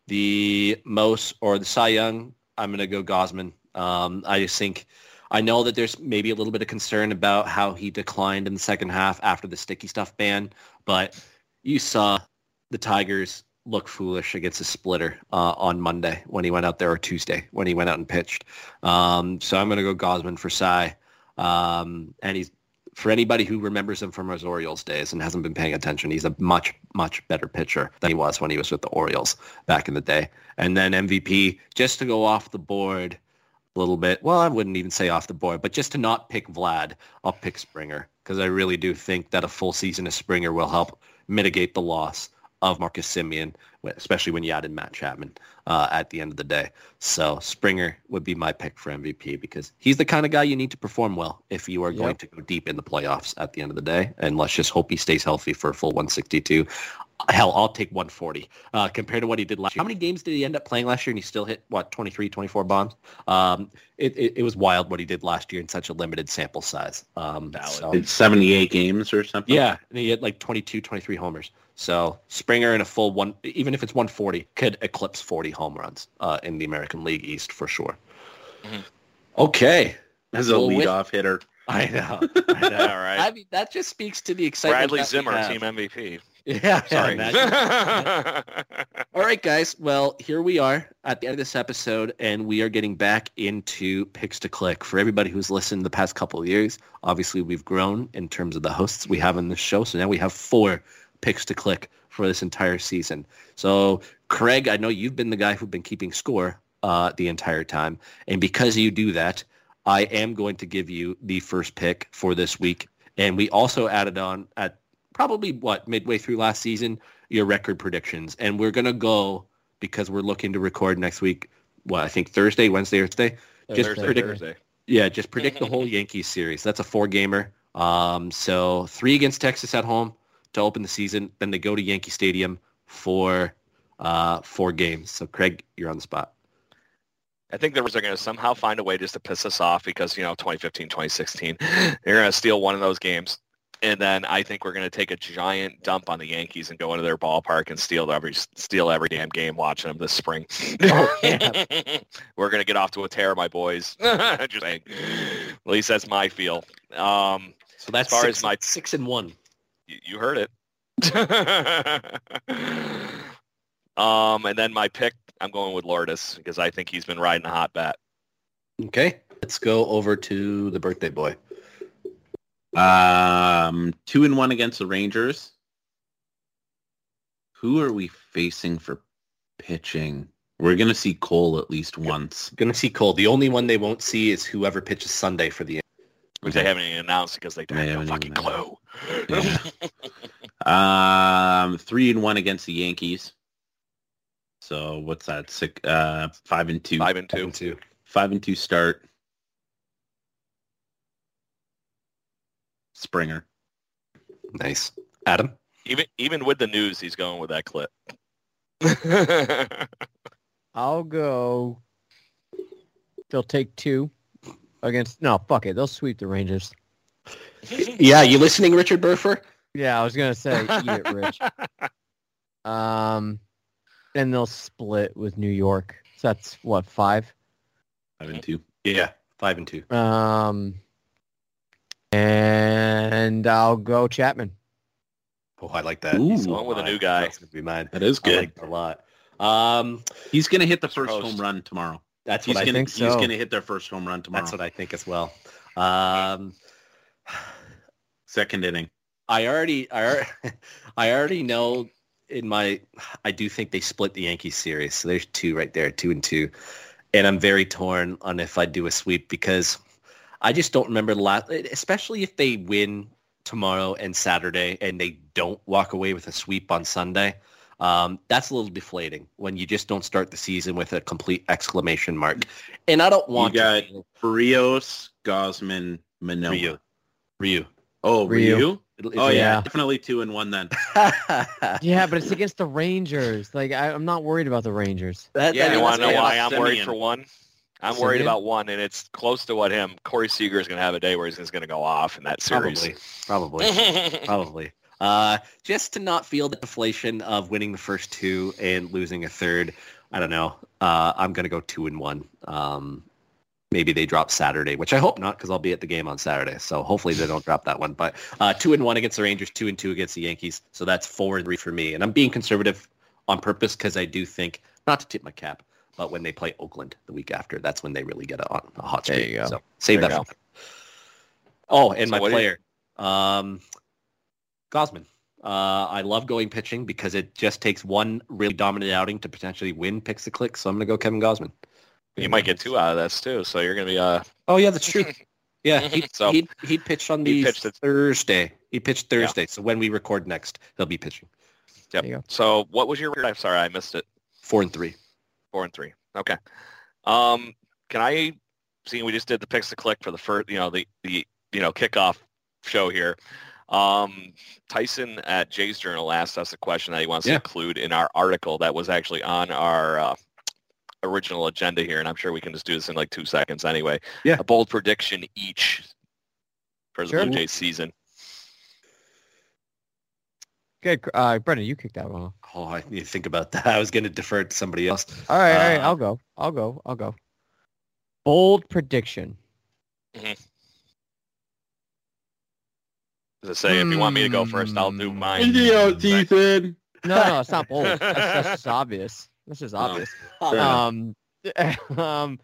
the most, or the Cy Young, I'm going to go Gausman. Um, I just think, I know that there's maybe a little bit of concern about how he declined in the second half after the sticky stuff ban, but you saw the Tigers look foolish against a splitter uh, on Monday when he went out there, or Tuesday when he went out and pitched. Um, so I'm going to go Gausman for Cy. Um, and he's, for anybody who remembers him from his Orioles days and hasn't been paying attention, he's a much, much better pitcher than he was when he was with the Orioles back in the day. And then M V P, just to go off the board a little bit. Well, I wouldn't even say off the board, but just to not pick Vlad, I'll pick Springer, because I really do think that a full season of Springer will help mitigate the loss of Marcus Semien, especially when you add in Matt Chapman uh, at the end of the day. So Springer would be my pick for M V P, because he's the kind of guy you need to perform well if you are yep. going to go deep in the playoffs at the end of the day. And let's just hope he stays healthy for a full one sixty-two. Hell, I'll take one forty uh, compared to what he did last year. How many games did he end up playing last year, and he still hit, what, twenty-three, twenty-four bombs? Um, it, it, it was wild what he did last year in such a limited sample size. Um, so. It's seventy-eight games or something? Yeah, and he had like twenty-two, twenty-three homers. So Springer in a full one, even if it's one forty, could eclipse forty home runs uh, in the American League East for sure. Mm-hmm. Okay. As a well, leadoff hitter. I know. I know. All right. I mean, that just speaks to the excitement. Bradley that we Zimmer, have. team M V P. Yeah, Sorry. imagine. All right, guys. Well, here we are at the end of this episode, and we are getting back into Picks to Click. For everybody who's listened the past couple of years, obviously we've grown in terms of the hosts we have on this show. So now we have four Picks to Click for this entire season. So, Craig, I know you've been the guy who's been keeping score uh, the entire time. And because you do that, I am going to give you the first pick for this week. And we also added on at probably, what, midway through last season, your record predictions. And we're going to go, because we're looking to record next week, what, I think Thursday, Wednesday, or Thursday? Just Thursday, predict, Thursday. Yeah, just predict the whole Yankees series. That's a four-gamer. Um, so three against Texas at home to open the season. Then they go to Yankee Stadium for uh, four games. So, Craig, you're on the spot. I think the Reds are going to somehow find a way just to piss us off because, you know, twenty fifteen, twenty sixteen, they're going to steal one of those games. And then I think we're going to take a giant dump on the Yankees and go into their ballpark and steal every steal every damn game watching them this spring. Oh, yeah. We're going to get off to a tear, my boys. Just saying. At least that's my feel. Um, So that's as far six, as my six and one. you, you heard it. um, and then my pick, I'm going with Lourdes because I think he's been riding a hot bat. Okay, let's go over to the birthday boy. Um, two and one against the Rangers. Who are we facing for pitching? We're gonna see Cole at least once. Going to see Cole. The only one they won't see is whoever pitches Sunday for the. Which they haven't even announced because they don't They have no haven't fucking even clue. Yeah. Um, three and one against the Yankees. So what's that? Six, uh, five and two. Five and two. Two. two. Five and two start. Springer. Nice. Adam? Even even with the news, he's going with that clip. I'll go. They'll take two against. No, fuck it. They'll sweep the Rangers. Yeah, you listening, Richard Burfer? Yeah, I was gonna say eat it, Rich. Um, and they'll split with New York. So that's what five. Five and two. Yeah, five and two. Um, and I'll go Chapman. Oh, I like that. Ooh. He's Going with a mine. new guy. That's going to be mine. That is I good. like that a lot. Um, He's gonna hit the first Roast. home run tomorrow. that's He's what I gonna think. think he's so. gonna hit their first home run tomorrow. That's what I think as well. Um, Second inning. I already, I already, I already know in my, I do think they split the Yankees series. So there's two right there, two and two. And I'm very torn on if I do a sweep because I just don't remember the last, especially if they win tomorrow and Saturday and they don't walk away with a sweep on Sunday. Um, that's a little deflating when you just don't start the season with a complete exclamation mark. And I don't want You got to. Barrios, Gosman, Manoah. Ryu. Ryu. Oh, Ryu. Ryu? It- Oh it's- yeah, Yeah. definitely two and one then. Yeah, but it's against the Rangers. Like I, I'm not worried about the Rangers. That, Yeah, that- You want that's to know what- why I'm worried Simeon. for one? I'm worried Simeon? about one, and it's close to what him. Corey Seager is going to have a day where he's going to go off in that series. Probably. Probably. Probably. Uh, just to not feel the deflation of winning the first two and losing a third. I don't know. Uh, I'm going to go two and one. Um, maybe they drop Saturday, which I hope not because I'll be at the game on Saturday. So hopefully they don't drop that one. But uh, two and one against the Rangers, two and two against the Yankees. So that's four and three for me. And I'm being conservative on purpose because I do think, not to tip my cap, but when they play Oakland the week after, that's when they really get a, a hot There streak. you go. So save There that. you For oh, and So my what do you- player. Um, Gosman. Uh, I love going pitching because it just takes one really dominant outing to potentially win picks the click. So I'm going to go Kevin Gosman. You might get two out of this too, so you're going to be uh. Oh, yeah, that's true. Yeah, he So- he he pitched on He the pitched it- Thursday. He pitched Thursday. So when we record next, he'll be pitching. Yep. There you go. So what was your record? I'm sorry, I missed it. Four and three. Four and three. Okay. Um, can I? Seeing we just did the picks to click for the first, you know, the the you know kickoff show here. Um, Tyson at Jay's Journal asked us a question that he wants Yeah. to include in our article that was actually on our uh, original agenda here, and I'm sure we can just do this in like two seconds anyway. Yeah. A bold prediction each for the Sure. Blue Jays season. Good, uh, Brendan, you kicked that one off. Oh, I need to think about that. I was going to defer it to somebody else. All right, all right, Uh, I'll go. I'll go. I'll go. Bold prediction. Mhm. To say, if you want me to go first, I'll do mine. Ethan. No, no, it's not bold. That's, that's just obvious. That's just obvious. Fair Um, um,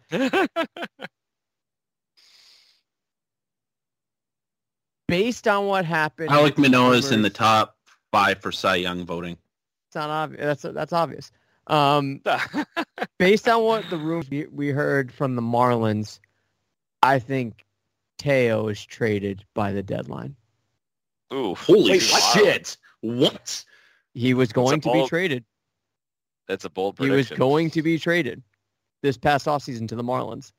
based on what happened, Alec with the Manoah's in the rumors- top five for Cy Young voting. It's not obvious. That's that's obvious. Um, based on what the rumors we, we heard from the Marlins, I think Teo is traded by the deadline. Ooh, Holy Wait, shit! What? He was going to be bold traded. That's a bold He prediction. was going to be traded this past offseason to the Marlins.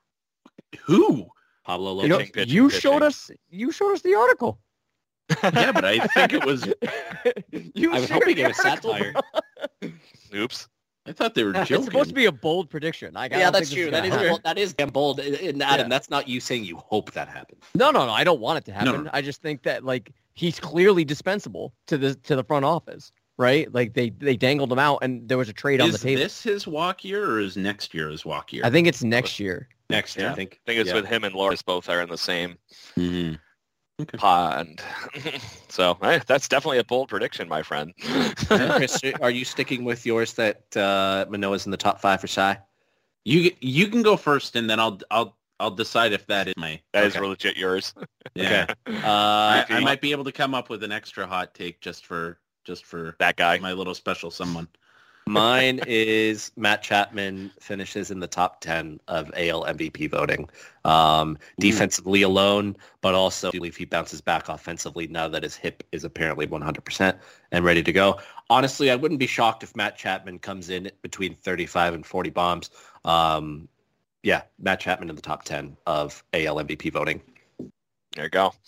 Who? Pablo You You, know, Lopez. Pitching, pitching, you pitching. showed us. You showed us the article. Yeah, but I think it was. you I was shared hoping the it was article. satire. Oops. I thought they were It's joking. supposed to be a bold prediction. Like, I Yeah, don't that's think this true. That gonna is happen. bold, that is damn bold. And Adam, Yeah. that's not you saying you hope that happens. No, no, no. I don't want it to happen. No, no. I just think that like he's clearly dispensable to the to the front office, right? Like they they dangled him out, and there was a trade on the Is table. this his walk year or is next year his walk year? I think it's next year. Next year, Yeah. I think. I think it's Yeah. with him and Loris both are in the same hmm pond. So eh, that's definitely a bold prediction, my friend. Chris, are you sticking with yours that uh, Manoah's in the top five for Cy? You you can go first, and then I'll I'll I'll decide if that is my. That is Okay. legit yours. Yeah, Uh, I, I If he- might be able to come up with an extra hot take just for just for That guy. my little special someone. Mine is Matt Chapman finishes in the top ten of A L M V P voting. Um, defensively alone, but also if he bounces back offensively now that his hip is apparently one hundred percent and ready to go. Honestly, I wouldn't be shocked if Matt Chapman comes in between thirty-five and forty bombs. Um, yeah, Matt Chapman in the top ten of A L M V P voting. There you go.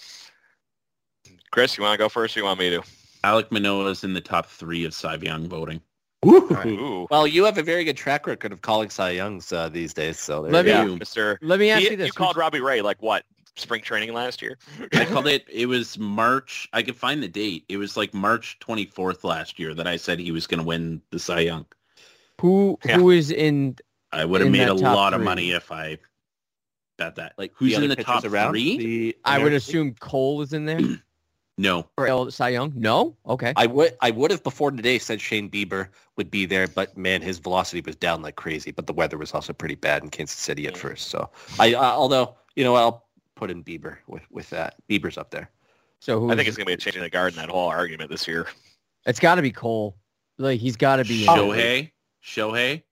Chris, you want to go first or you want me to? Alec Manoah's in the top three of Cy Young voting. Ooh. Well, you have a very good track record of calling Cy Youngs uh, these days, so there Let you me- go. you. Mister Let me ask He- you this: you called Robbie Ray like what? Spring training last year? I called it. It was March. I could find the date. It was like March twenty-fourth last year that I said he was going to win the Cy Young. who Yeah. who is in? I would have In made that a top lot of three. money if I bet that. Like Who's the in other the pitchers top around three? the I would American assume Cole is in there No. or El Cy Young. No, okay. I would I would have before today said Shane Bieber would be there, but man, his velocity was down like crazy. But the weather was also pretty bad in Kansas City at Mm. first. So I, uh, although you know, I'll put in Bieber with with that. Bieber's up there. So who? I think it's going to be a change in the guard in that whole argument this year. it's got to be Cole. Like he's got to be in, Shohei. Shohei.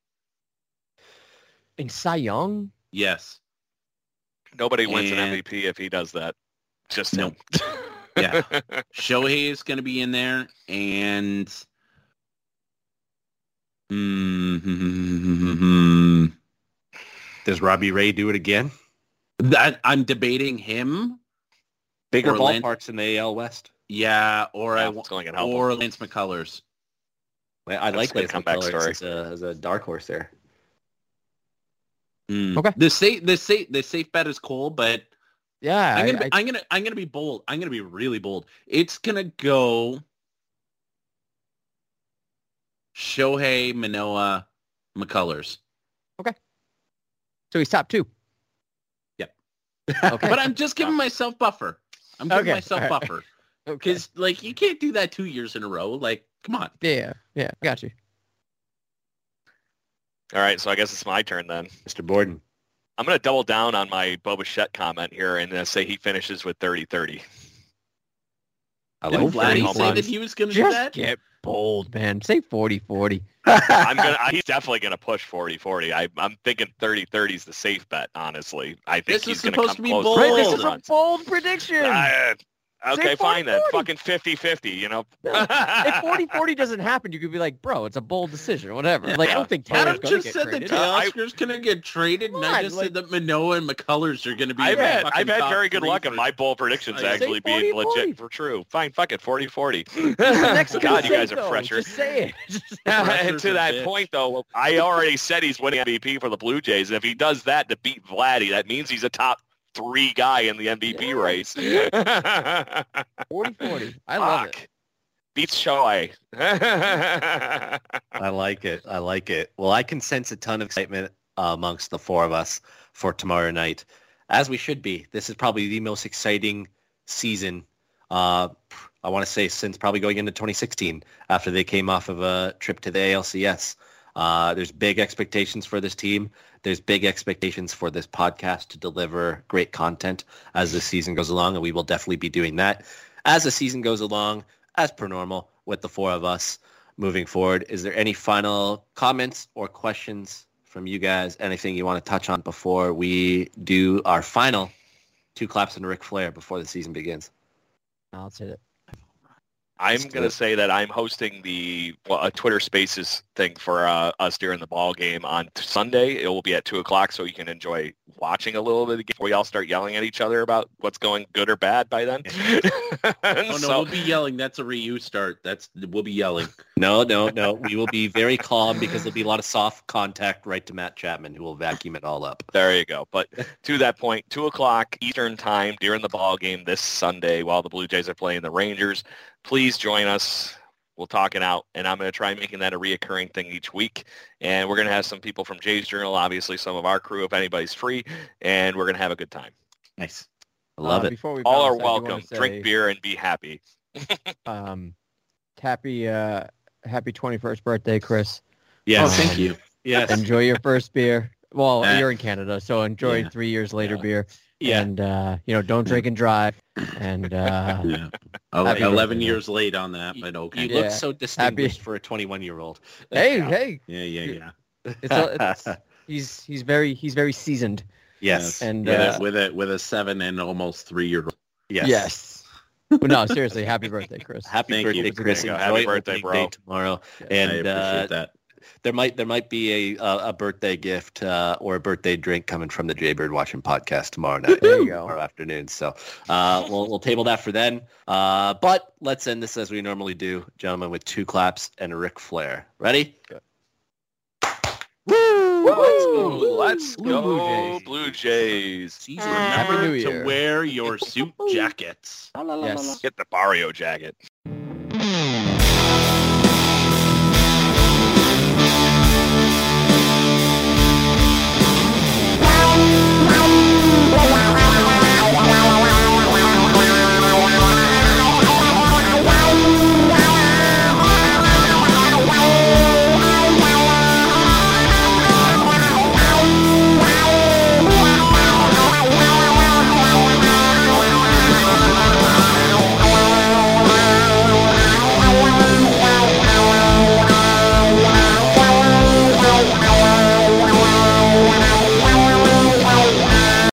in Cy Young. Yes. Nobody wins an And- M V P if he does that. Just him. Yeah. Shohei is going to be in there, and mm, Does Robbie Ray do it again? that I'm debating him. Bigger Or Lance- ballparks in the A L West. Yeah, or I Yeah, wa- it's only gonna help or him. Lance McCullers. I I like a good Lance comeback McCullers story. as a, as a dark horse there. Mm. Okay. The safe the safe the safe bet is Cole, but Yeah, I'm I- gonna, be, I- I'm gonna, I'm gonna be bold. I'm gonna be really bold. It's gonna go Shohei, Manoah, McCullers. so he's top two. Yep. Okay. But I'm just giving myself buffer. I'm giving Okay, myself all right. buffer Okay. because, like, you can't do that two years in a row. Like, come on. Yeah, yeah, got you. All right, so I guess it's my turn then. Mister Borden. I'm going to double down on my Boba Fett comment here and uh, say he finishes with thirty thirty. I Didn't like Vladdy Vladdy home say runs. that he was gonna do Just that? get bold, man. Say forty forty. I'm gonna. He's definitely gonna push forty forty. I, I'm thinking thirty thirty is the safe bet. Honestly, I think This he's is gonna supposed come to be close. bold. Right, to this home is a runs. bold prediction. Uh, okay, Say fine then. forty forty. Fucking fifty fifty. You know. If forty forty doesn't happen, you could be like, bro, it's a bold decision, whatever. Like, I don't think Taylor's Adam going to just get said traded. that I- Teoscar's gonna get traded, and I Come just on, said that Manoah and McCullers are gonna be. I've in the had fucking I've had top very good three luck for- on my bold predictions Say actually being forty forty. legit for true. Fine, fuck it, forty forty. What's the next thing God, to you guys say, are though? fresher. Just say it. Just say it. And Pressure's to a that bitch. point, though, I already said he's winning M V P for the Blue Jays. And if he does that to beat Vladdy, that means he's a top three guy in the M V P Yeah. race. forty forty. I love it. Fuck. Beats Shohei. I like it. I like it. Well, I can sense a ton of excitement uh, amongst the four of us for tomorrow night, as we should be. This is probably the most exciting season Uh, I want to say since probably going into twenty sixteen after they came off of a trip to the A L C S. Uh, there's big expectations for this team. There's big expectations for this podcast to deliver great content as the season goes along, and we will definitely be doing that as the season goes along, as per normal, with the four of us moving forward. Is there any final comments or questions from you guys? Anything you want to touch on before we do our final two claps and Ric Flair before the season begins? I'll say it. I'm going to say that I'm hosting the well, a Twitter Spaces thing for uh, us during the ball game on Sunday. It will be at two o'clock, so you can enjoy watching a little bit of the game before we all start yelling at each other about what's going good or bad by then. Oh, no, So- we'll be yelling. That's a Ryu start. That's We'll be yelling. No, no, no. We will be very calm because there'll be a lot of soft contact right to Matt Chapman, who will vacuum it all up. There you go. But to that point, two o'clock Eastern time during the ball game this Sunday while the Blue Jays are playing the Rangers. Please join us. We'll talk it out, and I'm going to try making that a reoccurring thing each week. And we're going to have some people from Jays Journal, obviously some of our crew if anybody's free, and we're going to have a good time. Nice. I love Uh, it. Before we All are bounce, I do wanna welcome. say, Drink beer and be happy. Um, happy uh, happy twenty-first birthday, Chris. Yes. Oh, thank you. Yes. Enjoy your first beer. Well, Uh, you're in Canada, so enjoy yeah. three years later Yeah. beer. Yeah. And uh, you know, don't drink and drive. And uh, Yeah. Oh, Happy eleven birthday, years late on that, but You okay. Yeah. look so distinguished for a twenty-one-year-old. hey, hey, Yeah, yeah, yeah. it's, a, it's he's he's very he's very seasoned. Yes. And with, uh, a, with a with a seven and almost three year old. Yes. yes. But no, seriously, happy birthday, Chris. Happy Thank birthday, you. Chris. There you go. Enjoy Happy birthday, opening bro. day tomorrow. I And appreciate uh, that. there might there might be a a, a birthday gift uh, or a birthday drink coming from the Jaybird Watching podcast tomorrow night. There you go. Tomorrow afternoon. So uh, we'll we'll table that for then. Uh, but let's end this as we normally do, gentlemen, with two claps and Ric Flair. Ready? Good. Woo! Let's go. Let's Blue go, Jays. Blue Jays. Season Happy Remember New to Year. wear your suit jackets. Yes. Get the Barrio jacket.